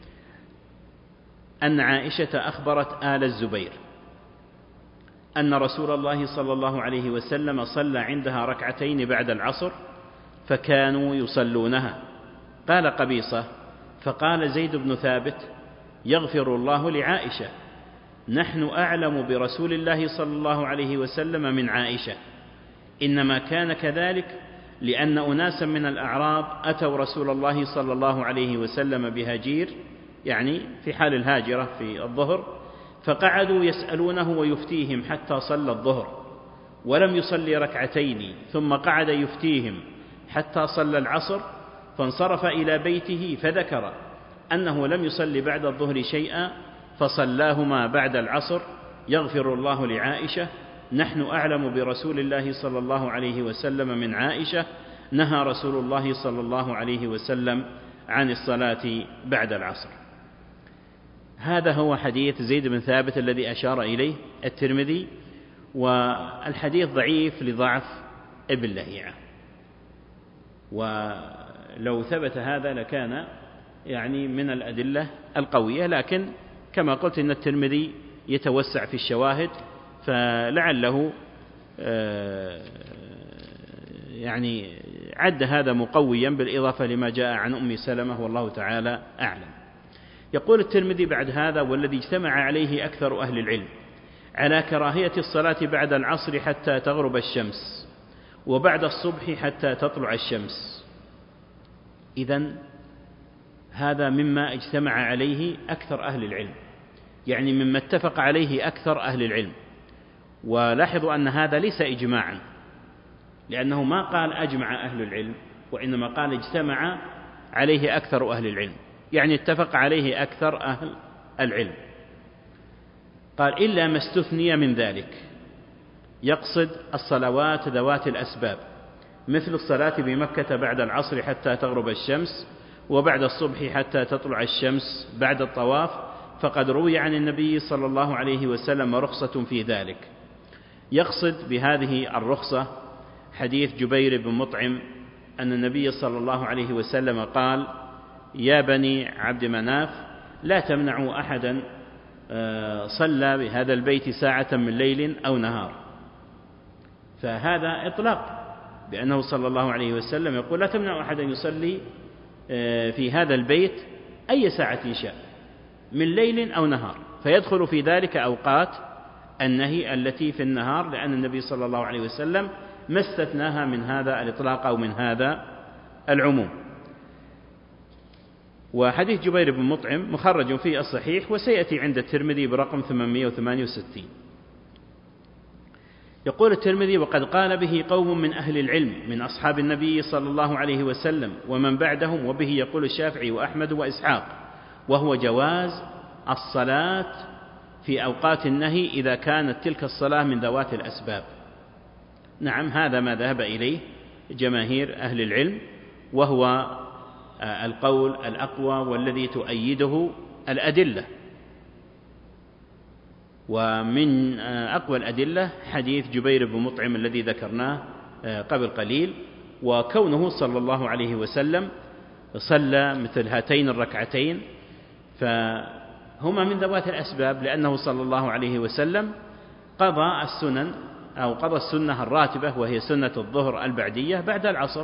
أن عائشة أخبرت آل الزبير أن رسول الله صلى الله عليه وسلم صلى عندها ركعتين بعد العصر فكانوا يصلونها. قال قبيصة: فقال زيد بن ثابت: يغفر الله لعائشة، نحن أعلم برسول الله صلى الله عليه وسلم من عائشة، إنما كان كذلك لأن أناسا من الأعراب أتوا رسول الله صلى الله عليه وسلم بهجير، يعني في حال الهاجرة في الظهر، فقعدوا يسألونه ويفتيهم حتى صلى الظهر ولم يصلي ركعتين، ثم قعد يفتيهم حتى صلى العصر، فانصرف إلى بيته فذكر أنه لم يصلي بعد الظهر شيئا فصلاهما بعد العصر، يغفر الله لعائشة، نحن أعلم برسول الله صلى الله عليه وسلم من عائشة، نهى رسول الله صلى الله عليه وسلم عن الصلاة بعد العصر. هذا هو حديث زيد بن ثابت الذي أشار إليه الترمذي، والحديث ضعيف لضعف ابن لهيعة، ولو ثبت هذا لكان يعني من الأدلة القوية، لكن كما قلت إن الترمذي يتوسع في الشواهد، فلعله يعني عد هذا مقويا بالإضافة لما جاء عن أم سلمة، والله تعالى أعلم. يقول الترمذي بعد هذا: والذي اجتمع عليه أكثر أهل العلم على كراهية الصلاة بعد العصر حتى تغرب الشمس، وبعد الصبح حتى تطلع الشمس. إذن هذا مما اجتمع عليه أكثر أهل العلم، يعني مما اتفق عليه أكثر أهل العلم. ولاحظوا أن هذا ليس إجماعا، لأنه ما قال أجمع أهل العلم، وإنما قال اجتمع عليه أكثر أهل العلم، يعني اتفق عليه أكثر أهل العلم. قال إلا ما استثني من ذلك، يقصد الصلوات ذوات الأسباب، مثل الصلاة بمكة بعد العصر حتى تغرب الشمس، وبعد الصبح حتى تطلع الشمس بعد الطواف، فقد روي عن النبي صلى الله عليه وسلم رخصة في ذلك. يقصد بهذه الرخصة حديث جبير بن مطعم أن النبي صلى الله عليه وسلم قال: يا بني عبد مناف لا تمنعوا أحدا صلى بهذا البيت ساعة من ليل أو نهار. فهذا إطلاق، بأنه صلى الله عليه وسلم يقول: لا تمنعوا أحدا يصلي في هذا البيت أي ساعة شاء من ليل أو نهار، فيدخل في ذلك أوقات النهي التي في النهار، لأن النبي صلى الله عليه وسلم ما استثناها من هذا الإطلاق أو من هذا العموم. وحديث جبير بن مطعم مخرج في الصحيح، وسيأتي عند الترمذي برقم 868. يقول الترمذي: وقد قال به قوم من أهل العلم من أصحاب النبي صلى الله عليه وسلم ومن بعدهم، وبه يقول الشافعي وأحمد وإسحاق، وهو جواز الصلاة في أوقات النهي إذا كانت تلك الصلاة من ذوات الأسباب. نعم، هذا ما ذهب إليه جماهير أهل العلم، وهو القول الأقوى والذي تؤيده الأدلة. ومن أقوى الأدلة حديث جبير بن مطعم الذي ذكرناه قبل قليل، وكونه صلى الله عليه وسلم صلى مثل هاتين الركعتين فهما من ذوات الأسباب، لأنه صلى الله عليه وسلم قضى السنن أو قضى السنة الراتبة وهي سنة الظهر البعدية بعد العصر.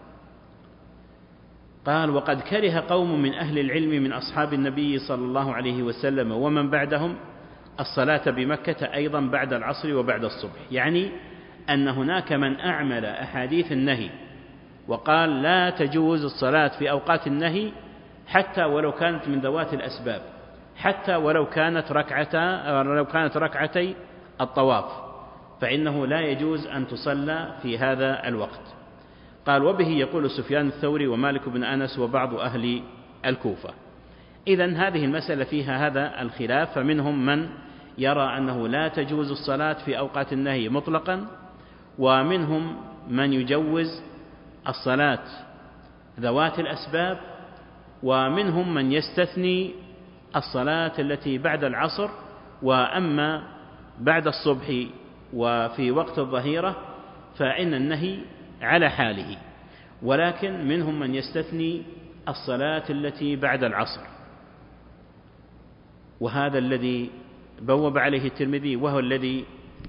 قال: وقد كره قوم من أهل العلم من أصحاب النبي صلى الله عليه وسلم ومن بعدهم الصلاة بمكة أيضا بعد العصر وبعد الصبح، يعني أن هناك من أعمل أحاديث النهي وقال لا تجوز الصلاة في أوقات النهي حتى ولو كانت من ذوات الأسباب، حتى ولو كانت ركعتي الطواف، فإنه لا يجوز أن تصلى في هذا الوقت. قال: وبه يقول سفيان الثوري ومالك بن أنس وبعض أهل الكوفة. إذن هذه المسألة فيها هذا الخلاف، فمنهم من يرى أنه لا تجوز الصلاة في أوقات النهي مطلقا، ومنهم من يجوز الصلاة ذوات الأسباب، ومنهم من يستثني الصلاة التي بعد العصر، وأما بعد الصبح وفي وقت الظهيرة فإن النهي على حاله، ولكن منهم من يستثني الصلاة التي بعد العصر، وهذا الذي بوب عليه الترمذي، وهو الذي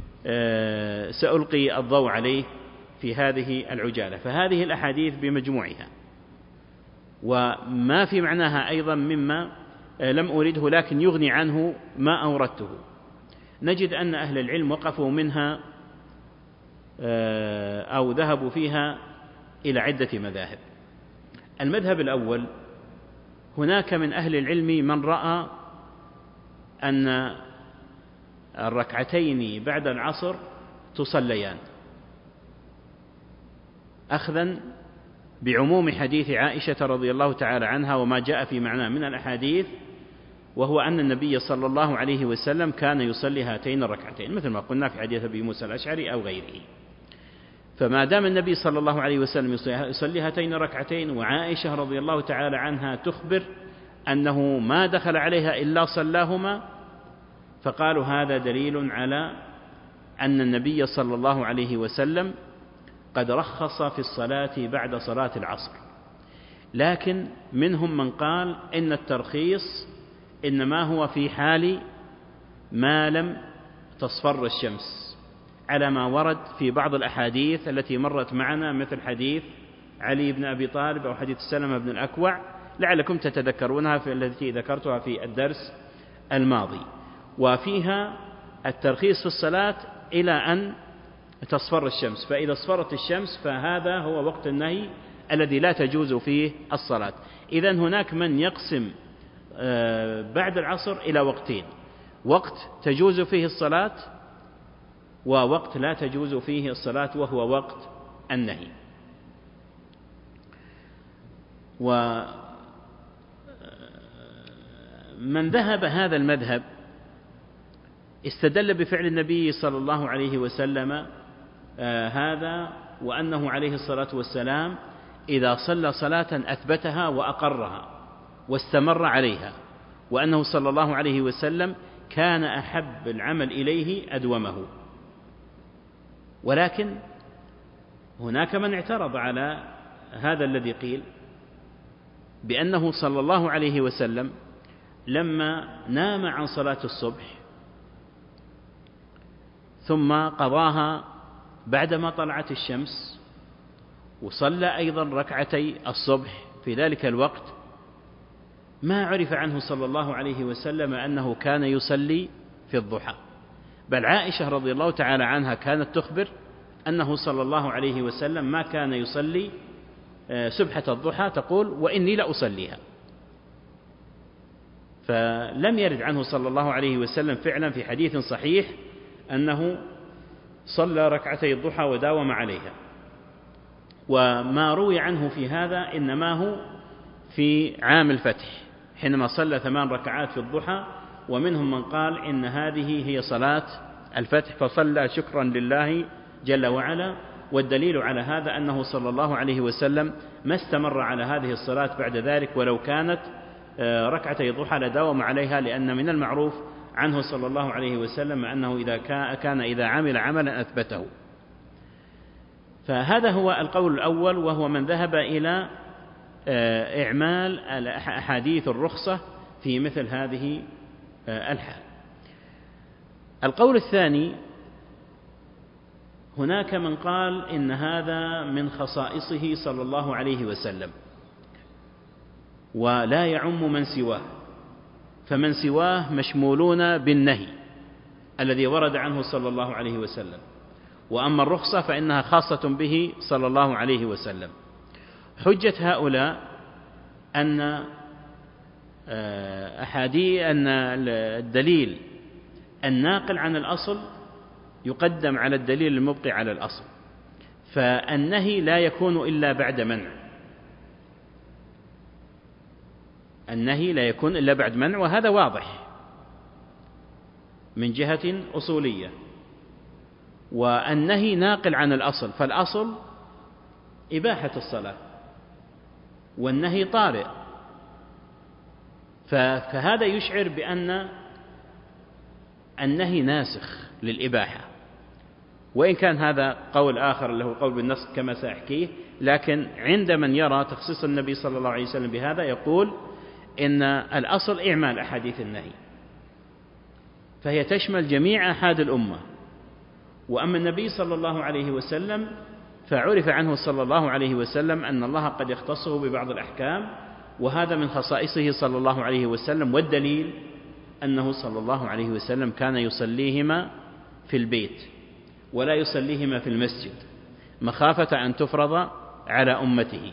سألقي الضوء عليه في هذه العجالة. فهذه الأحاديث بمجموعها وما في معناها أيضا مما لم أريده لكن يغني عنه ما أوردته، نجد أن أهل العلم وقفوا منها أو ذهبوا فيها إلى عدة مذاهب. المذهب الأول: هناك من أهل العلم من رأى أن الركعتين بعد العصر تصليان، أخذا بعموم حديث عائشة رضي الله تعالى عنها وما جاء في معناه من الأحاديث، وهو أن النبي صلى الله عليه وسلم كان يصلي هاتين الركعتين، مثل ما قلنا في حديث أبي موسى الأشعري أو غيره. فما دام النبي صلى الله عليه وسلم يصلي هاتين الركعتين، وعائشة رضي الله تعالى عنها تخبر أنه ما دخل عليها إلا صلاهما، فقالوا هذا دليل على أن النبي صلى الله عليه وسلم قد رخص في الصلاة بعد صلاة العصر. لكن منهم من قال إن الترخيص إنما هو في حال ما لم تصفر الشمس، على ما ورد في بعض الأحاديث التي مرت معنا، مثل حديث علي بن أبي طالب أو حديث سلمة بن الأكوع، لعلكم تتذكرونها في التي ذكرتها في الدرس الماضي، وفيها الترخيص في الصلاة إلى أن تصفر الشمس، فإذا اصفرت الشمس فهذا هو وقت النهي الذي لا تجوز فيه الصلاة. إذن هناك من يقسم بعد العصر إلى وقتين: وقت تجوز فيه الصلاة ووقت لا تجوز فيه الصلاة، وهو وقت النهي. ومن ذهب هذا المذهب استدل بفعل النبي صلى الله عليه وسلم هذا، وأنه عليه الصلاة والسلام إذا صلى صلاة أثبتها وأقرها واستمر عليها، وأنه صلى الله عليه وسلم كان أحب العمل إليه أدومه. ولكن هناك من اعترض على هذا الذي قيل بأنه صلى الله عليه وسلم لما نام عن صلاة الصبح ثم قضاها بعدما طلعت الشمس، وصلى أيضا ركعتي الصبح في ذلك الوقت، ما عرف عنه صلى الله عليه وسلم أنه كان يصلي في الضحى، بل عائشة رضي الله تعالى عنها كانت تخبر أنه صلى الله عليه وسلم ما كان يصلي سبحة الضحى، تقول وإني لأصليها. فلم يرد عنه صلى الله عليه وسلم فعلا في حديث صحيح أنه صلى ركعتي الضحى وداوم عليها. وما روي عنه في هذا إنما هو في عام الفتح حينما صلى 8 ركعات في الضحى، ومنهم من قال إن هذه هي صلاة الفتح فصلى شكرا لله جل وعلا. والدليل على هذا أنه صلى الله عليه وسلم ما استمر على هذه الصلاة بعد ذلك، ولو كانت ركعتي الضحى لداوم عليها، لأن من المعروف عنه صلى الله عليه وسلم أنه إذا عمل عملا أثبته. فهذا هو القول الأول، وهو من ذهب إلى إعمال أحاديث الرخصة في مثل هذه الحال. القول الثاني، هناك من قال إن هذا من خصائصه صلى الله عليه وسلم ولا يعم من سواه، فمن سواه مشمولون بالنهي الذي ورد عنه صلى الله عليه وسلم، وأما الرخصة فإنها خاصة به صلى الله عليه وسلم. حجة هؤلاء أن الدليل الناقل عن الأصل يقدم على الدليل المبقي على الأصل، فالنهي لا يكون إلا بعد منع، النهي لا يكون إلا بعد منع، وهذا واضح من جهة أصولية. والنهي ناقل عن الأصل، فالأصل إباحة الصلاة والنهي طارئ، فهذا يشعر بأن النهي ناسخ للإباحة، وإن كان هذا قول آخر له قول بالنسخ كما سأحكيه، لكن عند من يرى تخصيص النبي صلى الله عليه وسلم بهذا يقول إن الأصل إعمال أحاديث النهي، فهي تشمل جميع أحاد الأمة. وأما النبي صلى الله عليه وسلم فعرف عنه صلى الله عليه وسلم أن الله قد يختصه ببعض الأحكام، وهذا من خصائصه صلى الله عليه وسلم. والدليل أنه صلى الله عليه وسلم كان يصليهما في البيت ولا يصليهما في المسجد مخافة أن تفرض على أمته.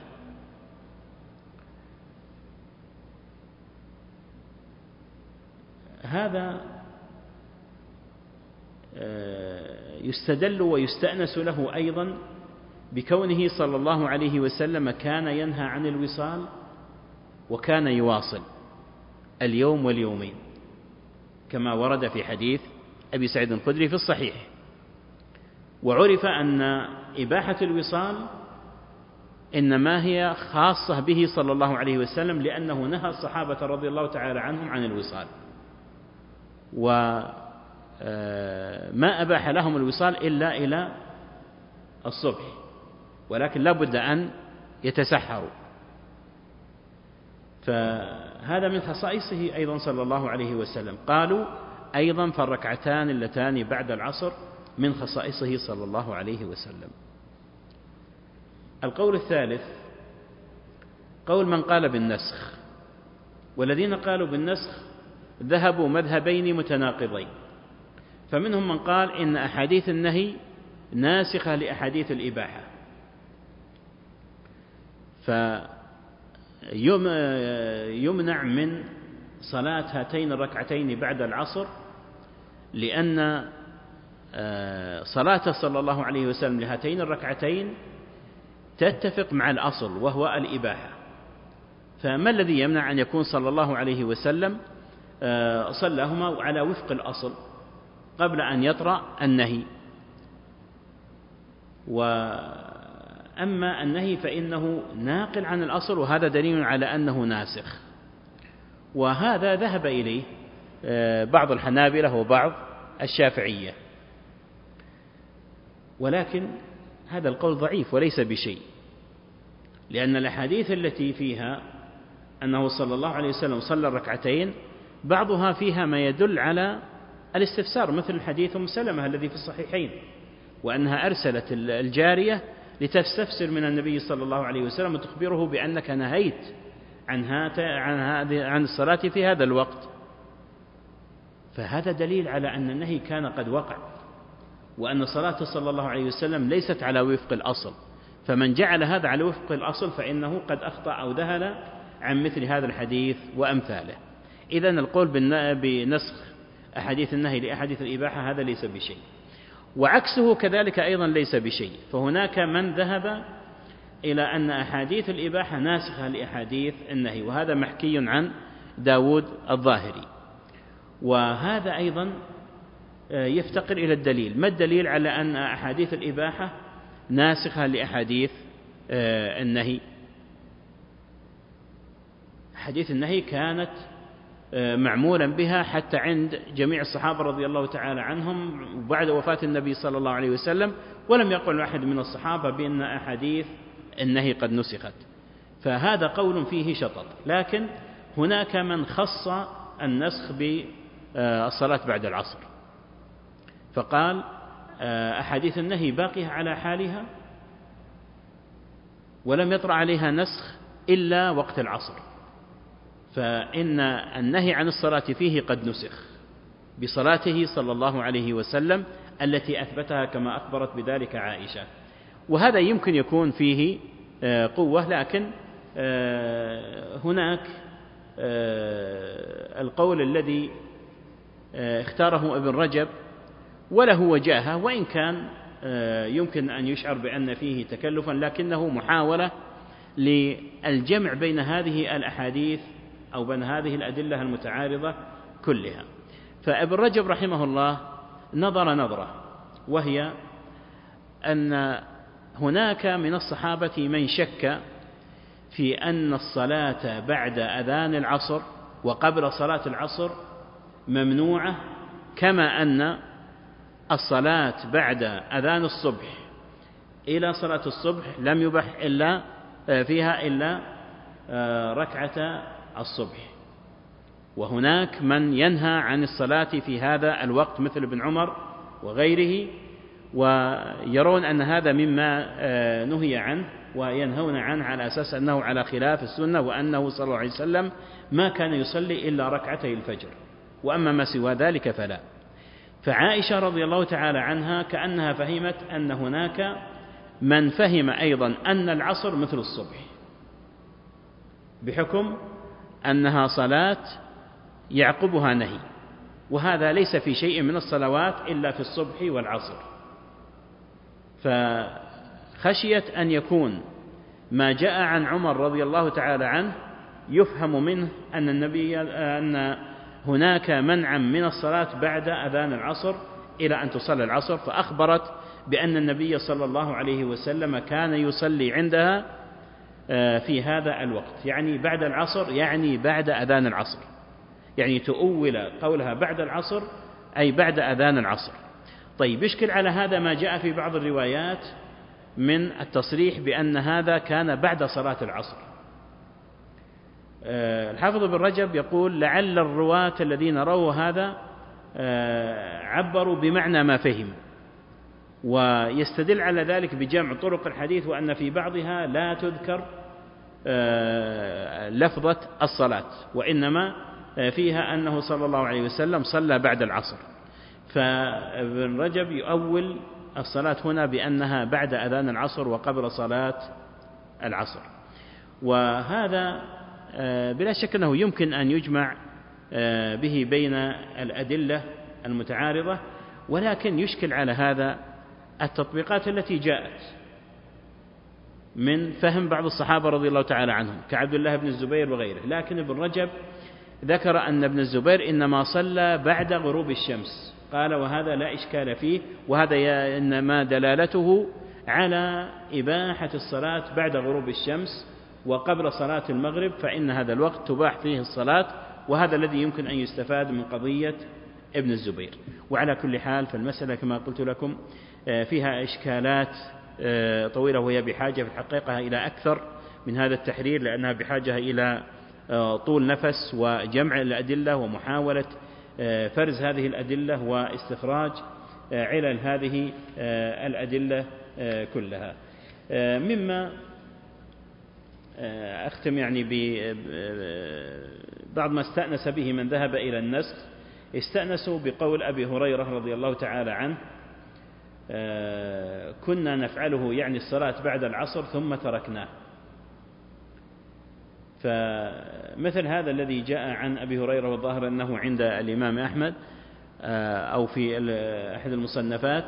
هذا يستدل ويستأنس له أيضا بكونه صلى الله عليه وسلم كان ينهى عن الوصال، وكان يواصل اليوم واليومين كما ورد في حديث أبي سعيد الخدري في الصحيح. وعرف أن إباحة الوصال إنما هي خاصة به صلى الله عليه وسلم، لأنه نهى الصحابة رضي الله تعالى عنهم عن الوصال، وما أباح لهم الوصال إلا إلى الصبح، ولكن لا بد أن يتسحروا. فهذا من خصائصه أيضا صلى الله عليه وسلم. قالوا أيضا فالركعتان اللتان بعد العصر من خصائصه صلى الله عليه وسلم. القول الثالث قول من قال بالنسخ، والذين قالوا بالنسخ ذهبوا مذهبين متناقضين، فمنهم من قال إن أحاديث النهي ناسخة لأحاديث الإباحة، فيمنع من صلاة هاتين الركعتين بعد العصر، لأن صلاة صلى الله عليه وسلم لهاتين الركعتين تتفق مع الأصل وهو الإباحة. فما الذي يمنع أن يكون صلى الله عليه وسلم صلاهما على وفق الأصل؟ قبل أن يطرأ النهي. وأما النهي فإنه ناقل عن الأصل، وهذا دليل على أنه ناسخ، وهذا ذهب إليه بعض الحنابلة وبعض الشافعية، ولكن هذا القول ضعيف وليس بشيء، لأن الأحاديث التي فيها أنه صلى الله عليه وسلم صلى ركعتين بعضها فيها ما يدل على الاستفسار، مثل حديث أم سلمة الذي في الصحيحين، وأنها أرسلت الجارية لتستفسر من النبي صلى الله عليه وسلم وتخبره بأنك نهيت عن الصلاة في هذا الوقت، فهذا دليل على أن النهي كان قد وقع، وأن صلاة صلى الله عليه وسلم ليست على وفق الأصل، فمن جعل هذا على وفق الأصل فإنه قد أخطأ أو ذهل عن مثل هذا الحديث وأمثاله. إذن القول بنسخ أحاديث النهي لأحاديث الإباحة هذا ليس بشيء، وعكسه كذلك أيضا ليس بشيء، فهناك من ذهب إلى أن أحاديث الإباحة ناسخة لأحاديث النهي، وهذا محكي عن داود الظاهري، وهذا أيضا يفتقر إلى الدليل. ما الدليل على أن أحاديث الإباحة ناسخة لأحاديث النهي؟ حديث النهي كانت معمولا بها حتى عند جميع الصحابة رضي الله تعالى عنهم بعد وفاة النبي صلى الله عليه وسلم، ولم يقل أحد من الصحابة بأن أحاديث النهي قد نسخت، فهذا قول فيه شطط. لكن هناك من خص النسخ بالصلاة بعد العصر، فقال أحاديث النهي باقية على حالها ولم يطرأ عليها نسخ إلا وقت العصر، فإن النهي عن الصلاة فيه قد نسخ بصلاته صلى الله عليه وسلم التي أثبتها كما أخبرت بذلك عائشة، وهذا يمكن يكون فيه قوة. لكن هناك القول الذي اختاره ابن رجب وله وجاهة، وإن كان يمكن أن يشعر بأن فيه تكلفا، لكنه محاولة للجمع بين هذه الأحاديث أو بين هذه الأدلة المتعارضة كلها. فابن رجب رحمه الله نظر نظرة، وهي أن هناك من الصحابة من شك في أن الصلاة بعد أذان العصر وقبل صلاة العصر ممنوعة، كما أن الصلاة بعد أذان الصبح إلى صلاة الصبح لم يبح فيها إلا ركعة الصبح. وهناك من ينهى عن الصلاة في هذا الوقت مثل ابن عمر وغيره، ويرون أن هذا مما نهي عنه وينهون عنه على أساس أنه على خلاف السنة، وأنه صلى الله عليه وسلم ما كان يصلي إلا ركعتي الفجر، وأما ما سوى ذلك فلا. فعائشة رضي الله تعالى عنها كأنها فهمت أن هناك من فهم أيضا أن العصر مثل الصبح، بحكم أنها صلاة يعقبها نهي، وهذا ليس في شيء من الصلوات إلا في الصبح والعصر، فخشيت أن يكون ما جاء عن عمر رضي الله تعالى عنه يفهم منه أن هناك منعا من الصلاة بعد أذان العصر إلى أن تصلي العصر، فأخبرت بأن النبي صلى الله عليه وسلم كان يصلي عندها في هذا الوقت، يعني بعد العصر، يعني بعد أذان العصر، يعني تؤول قولها بعد العصر أي بعد أذان العصر. طيب، يشكل على هذا ما جاء في بعض الروايات من التصريح بأن هذا كان بعد صلاة العصر. الحافظ بن رجب يقول لعل الرواة الذين رووا هذا عبروا بمعنى ما فهم، ويستدل على ذلك بجمع طرق الحديث، وأن في بعضها لا تذكر لفظة الصلاة، وإنما فيها أنه صلى الله عليه وسلم صلى بعد العصر، فابن رجب يؤول الصلاة هنا بأنها بعد أذان العصر وقبل صلاة العصر. وهذا بلا شك أنه يمكن أن يجمع به بين الأدلة المتعارضة، ولكن يشكل على هذا التطبيقات التي جاءت من فهم بعض الصحابة رضي الله تعالى عنهم كعبد الله بن الزبير وغيره. لكن ابن رجب ذكر أن ابن الزبير إنما صلى بعد غروب الشمس قال وهذا لا إشكال فيه، وهذا إنما دلالته على إباحة الصلاة بعد غروب الشمس وقبل صلاة المغرب، فإن هذا الوقت تباح فيه الصلاة، وهذا الذي يمكن أن يستفاد من قضية ابن الزبير. وعلى كل حال فالمسألة كما قلت لكم فيها إشكالات طويلة، وهي بحاجة في الحقيقة إلى أكثر من هذا التحرير، لأنها بحاجة إلى طول نفس وجمع الأدلة ومحاولة فرز هذه الأدلة واستخراج علل هذه الأدلة كلها. مما أختم يعني ببعض ما استأنس به من ذهب إلى النسخ، استأنسوا بقول أبي هريرة رضي الله تعالى عنه كنا نفعله يعني الصلاة بعد العصر ثم تركناه. فمثل هذا الذي جاء عن أبي هريرة والظاهر أنه عند الإمام أحمد أو في أحد المصنفات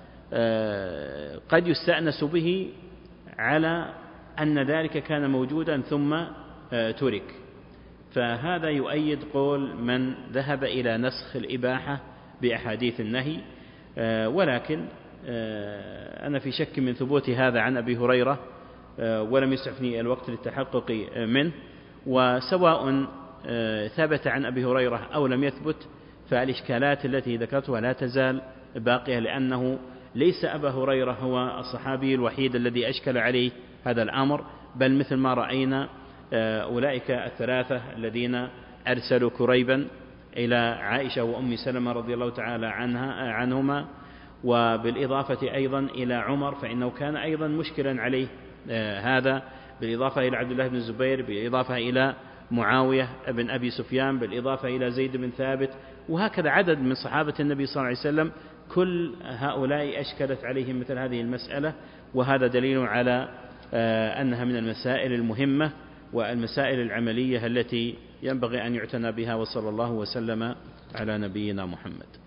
قد يستأنس به على أن ذلك كان موجودا ثم ترك، فهذا يؤيد قول من ذهب إلى نسخ الإباحة بأحاديث النهي. ولكن أنا في شك من ثبوت هذا عن أبي هريرة، ولم يسعفني الوقت للتحقق منه، وسواء ثبت عن أبي هريرة أو لم يثبت فالإشكالات التي ذكرتها لا تزال باقية، لأنه ليس أبا هريرة هو الصحابي الوحيد الذي أشكل عليه هذا الأمر، بل مثل ما رأينا أولئك الثلاثة الذين أرسلوا كريبا إلى عائشة وأم سلمة رضي الله تعالى عنهما، وبالإضافة أيضا إلى عمر فإنه كان أيضا مشكلا عليه هذا، بالإضافة إلى عبد الله بن الزبير، بالإضافة إلى معاوية بن أبي سفيان، بالإضافة إلى زيد بن ثابت، وهكذا عدد من صحابة النبي صلى الله عليه وسلم، كل هؤلاء أشكلت عليهم مثل هذه المسألة، وهذا دليل على أنها من المسائل المهمة والمسائل العملية التي ينبغي أن يعتنى بها. وصلى الله وسلم على نبينا محمد.